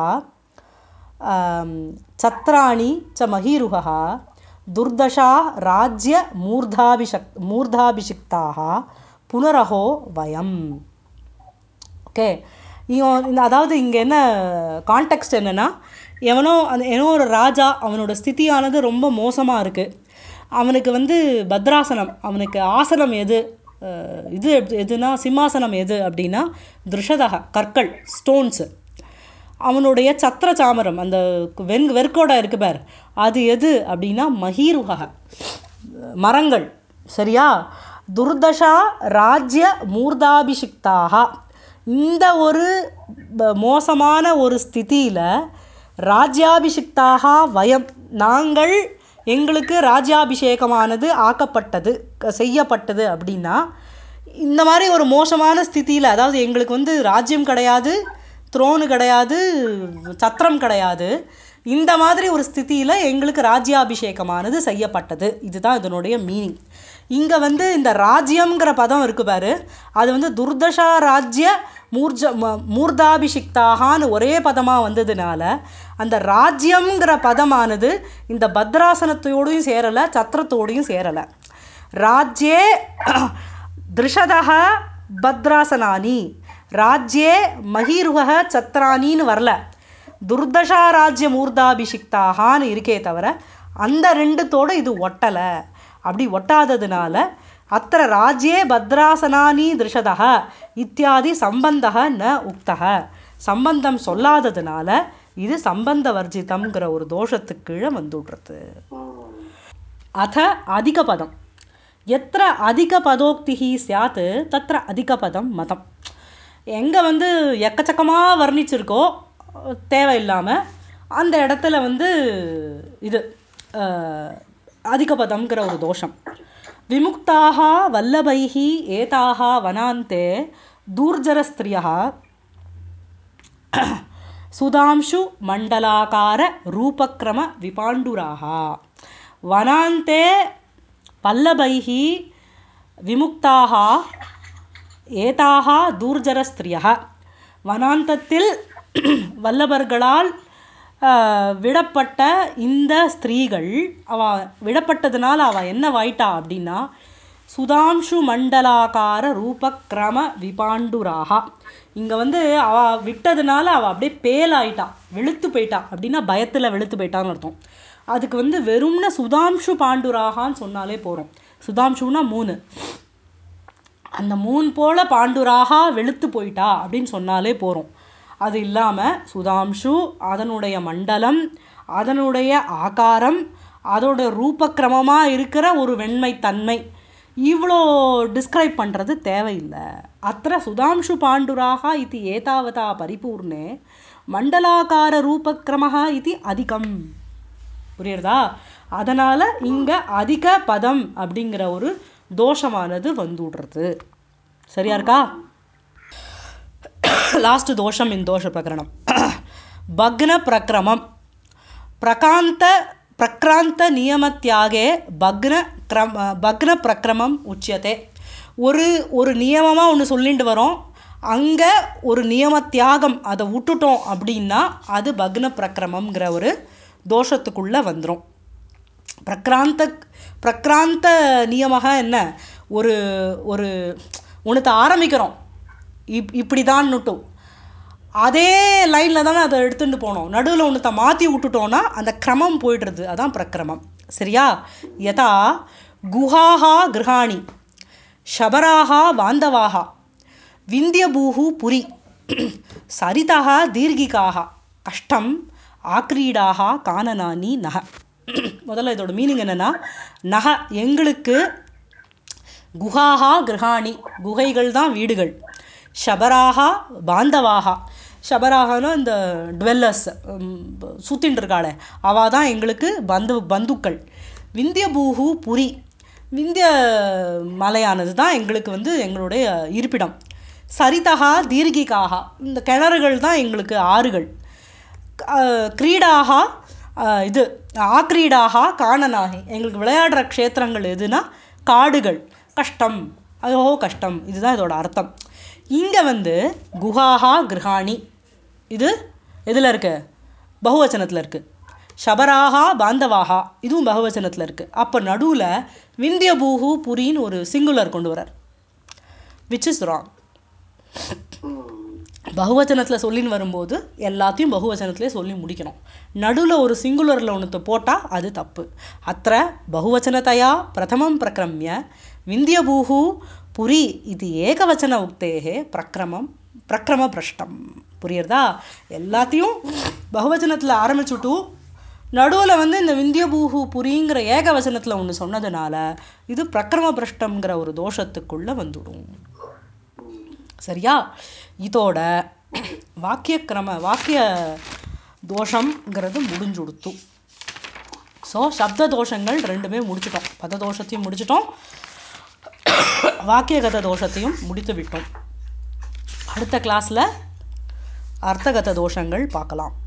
சத்ராணி ச மஹீருஹः துர்தஷா ராஜ்ய மூர்தாபிஷக் மூர்தாபிஷிக்தாக புனரஹோ வயம். ஓகே, இந்த அதாவது இங்கே என்ன கான்டெக்ஸ்ட் என்னென்னா, எவனோ அந்த ஏனோ ஒரு ராஜா, அவனோட ஸ்திதியானது ரொம்ப மோசமாக இருக்குது. அவனுக்கு வந்து பத்ராசனம், அவனுக்கு ஆசனம் எது, இது எதுனா சிம்மாசனம் எது அப்படின்னா திருஷதக கற்கள், ஸ்டோன்ஸு. அவனுடைய சத்திர சாமரம், அந்த வெண் வெற்கோடை இருக்கு பார், அது எது அப்படின்னா மஹீருக மரங்கள். சரியா? துர்தஷா ராஜ்ய மூர்தாபிஷிக்தாக. இந்த ஒரு மோசமான ஒரு ஸ்திதியில் ராஜ்யாபிஷிக்தாக வயம், நாங்கள் எங்களுக்கு ராஜ்யாபிஷேகமானது ஆக்கப்பட்டது செய்யப்பட்டது அப்படின்னா, இந்த மாதிரி ஒரு மோசமான ஸ்திதியில், அதாவது எங்களுக்கு வந்து ராஜ்யம் கிடையாது, த்ரோனு கிடையாது, சத்திரம் கிடையாது, இந்த மாதிரி ஒரு ஸ்திதியில் எங்களுக்கு ராஜ்யாபிஷேகமானது செய்யப்பட்டது. இதுதான் இதனுடைய மீனிங். இங்கே வந்து இந்த ராஜ்யங்கிற பதம் இருக்கு பாரு, அது வந்து துர்தஷா ராஜ்ய மூர்ஜ மூர்தாபிஷிக்தாகான்னு ஒரே பதமாக வந்ததுனால அந்த ராஜ்யங்கிற பதமானது இந்த பத்ராசனத்தோடையும் சேரலை, சத்திரத்தோடையும் சேரலை. ராஜ்யே திருஷதக பத்ராசனானி, ராஜ்யே மஹீருக சத்ரானின்னு வரல, துர்தஷா ராஜ்ய மூர்தாபிஷிக்தாகான்னு இருக்கே தவிர அந்த ரெண்டுத்தோடு இது ஒட்டலை. அப்படி ஒட்டாததுனால அத்த ராஜ்யே பத்ராசனானி திருஷதக இத்தியாதி சம்பந்தக ந உக்தக, சம்பந்தம் சொல்லாததுனால இது சம்பந்த வர்ஜிதம்ங்கிற ஒரு தோஷத்துக்கு கீழே வந்துடுறது. அத அதிக பதம் எத்திர அதிக பதோக்திஹி ஸ்யாத் தத்திர அதிக பதம் மதம். எங்கே வந்து எக்கச்சக்கமாக வர்ணிச்சிருக்கோ தேவையில்லாமல் அந்த இடத்துல வந்து இது அதிக பதம்ங்கிற ஒரு தோஷம். விமுக்தாக வல்லபைஹி ஏதாக வனாந்தே தூர்ஜரஸ்திரியா சுதாம்சு மண்டலாகார ரூபக்ரம விபாண்டுராக. வனாந்தே பல்லபைஹி விமுக்தாக ஏதாக தூர்ஜரஸ்திரியா, வனாந்தத்தில் வல்லபர்களால் விடப்பட்ட இந்த ஸ்திரீகள் அவள் விடப்பட்டதுனால அவள் என்ன வாயிட்டா அப்படின்னா சுதாம்சு மண்டலாக்கார ரூபக்கிரம விபாண்டுராகா. இங்கே வந்து அவள் விட்டதுனால அவள் அப்படியே பேல் ஆயிட்டா, வெளுத்து போயிட்டா. அப்படின்னா பயத்தில் வெளுத்து போயிட்டான்னு அர்த்தம். அதுக்கு வந்து வெறும்ன சுதாம்சு பாண்டுராகான்னு சொன்னாலே போகிறோம். சுதாம்சுன்னா மூணு, அந்த மூணு போல் பாண்டுராகா வெளுத்து போயிட்டா அப்படின்னு சொன்னாலே போகிறோம். அது இல்லாமல் சுதாம்சு, அதனுடைய மண்டலம், அதனுடைய ஆகாரம், அதோட ரூபக்கிரமமாக இருக்கிற ஒரு வெண்மைத்தன்மை, இவ்வளோ டிஸ்கிரைப் பண்ணுறது தேவையில்லை. அத்த சுதாம்சு பாண்டுராக இது ஏதாவதா பரிபூர்ணே மண்டலாக்கார ரூபக்கிரம இது அதிகம். புரியுறதா? அதனால் இங்கே அதிக பதம் அப்படிங்கிற ஒரு தோஷமானது வந்துடுறது. சரியா இருக்கா? லாஸ்ட் தோஷம் இந்த தோஷ பிரகரணம். பக்ன பிரக்கிரமம். பிரகாந்த பிரக்ராந்த நியமத்தியாகே பக்ன கிரம் பக்ன பிரக்கிரமம் உச்சியதே. ஒரு ஒரு நியமமாக ஒன்று சொல்லிட்டு வரோம், அங்கே ஒரு நியம தியாகம் அதை விட்டுட்டோம் அப்படின்னா அது பக்ன பிரக்கிரமங்கிற ஒரு தோஷத்துக்குள்ளே வந்துடும். பிரக்ராந்த பிரக்ராந்த நியமாக என்ன, ஒரு ஒரு ஒன்றுத்தை ஆரம்பிக்கிறோம் இப் இப்படி தான்னுட்டும் அதே லைனில் தானே அதை எடுத்துகிட்டு போனோம், நடுவில் ஒன்றுத்தை மாற்றி விட்டுட்டோன்னா அந்த கிரமம் போய்டுறது, அதான் பிரக்கிரமம். சரியா? யதா குஹாஹா கிருஹாணி ஷபராஹா பாந்தவாஹா விந்தியபூஹு புரி சரிதா தீர்கிகாக கஷ்டம் ஆக்ரீடாக கானனானி நக. முதல்ல இதோட மீனிங் என்னென்னா, நக எங்களுக்கு, குஹாஹா கிருஹாணி குகைகள் தான் வீடுகள், ஷபராகா பாந்தவாகா, ஷபராகனா இந்த டுவெல்லர்ஸ் சுத்தின்னு இருக்காளே அவள் தான் எங்களுக்கு பந்து பந்துக்கள், விந்தியபூஹு புரி விந்திய மலையானது தான் எங்களுக்கு வந்து எங்களுடைய இருப்பிடம், சரிதா தீர்கிகாக இந்த கிணறுகள் தான் எங்களுக்கு ஆறுகள், கிரீடாக இது ஆக்ரீடாக காணனாகி எங்களுக்கு விளையாடுற க்ஷேத்திரங்கள் எதுனா காடுகள், கஷ்டம் ஐயோ கஷ்டம், இதுதான் இதோட அர்த்தம். இங்கே வந்து குஹாஹா கிருஹாணி இது எதில் இருக்குது? பகுவச்சனத்தில் இருக்குது. ஷபராகா பாந்தவாகா இதுவும் பகுவச்சனத்தில் இருக்குது. அப்போ நடுவில் விந்தியபூஹு புரின்னு ஒரு சிங்குலர் கொண்டு வரார், விச் இஸ் ராங். பகுவச்சனத்தில் சொல்லின்னு வரும்போது எல்லாத்தையும் பகுவச்சனத்திலே சொல்லி முடிக்கணும். நடுவில் ஒரு சிங்குலரில் ஒன்று போட்டால் அது தப்பு. அத்த பகுவச்சனத்தையா பிரதமம் பிரக்ரமிய விந்தியபூஹு புரி இது ஏகவச்சன உக்தேகே பிரக்கிரமம் பிரக்கிரம பிரஷ்டம். புரியுறதா? எல்லாத்தையும் பகுவச்சனத்தில் ஆரம்பிச்சுட்டு நடுவில் வந்து இந்த விந்தியபூஹு புரிங்கிற ஏகவச்சனத்தில் ஒன்று சொன்னதுனால இது பிரக்கிரம பிரஷ்டம்ங்கிற ஒரு தோஷத்துக்குள்ளே வந்துடும். சரியா? இதோட வாக்கிய கிரம வாக்கிய தோஷங்கிறது முடிஞ்சுடுத்து. ஸோ சப்த தோஷங்கள் ரெண்டுமே முடிச்சிட்டோம். பத தோஷத்தையும் முடிச்சிட்டோம், வாக்கியகத தோஷத்தையும் முடித்து விட்டோம். அடுத்த கிளாஸில் அர்த்தகத தோஷங்கள் பார்க்கலாம்.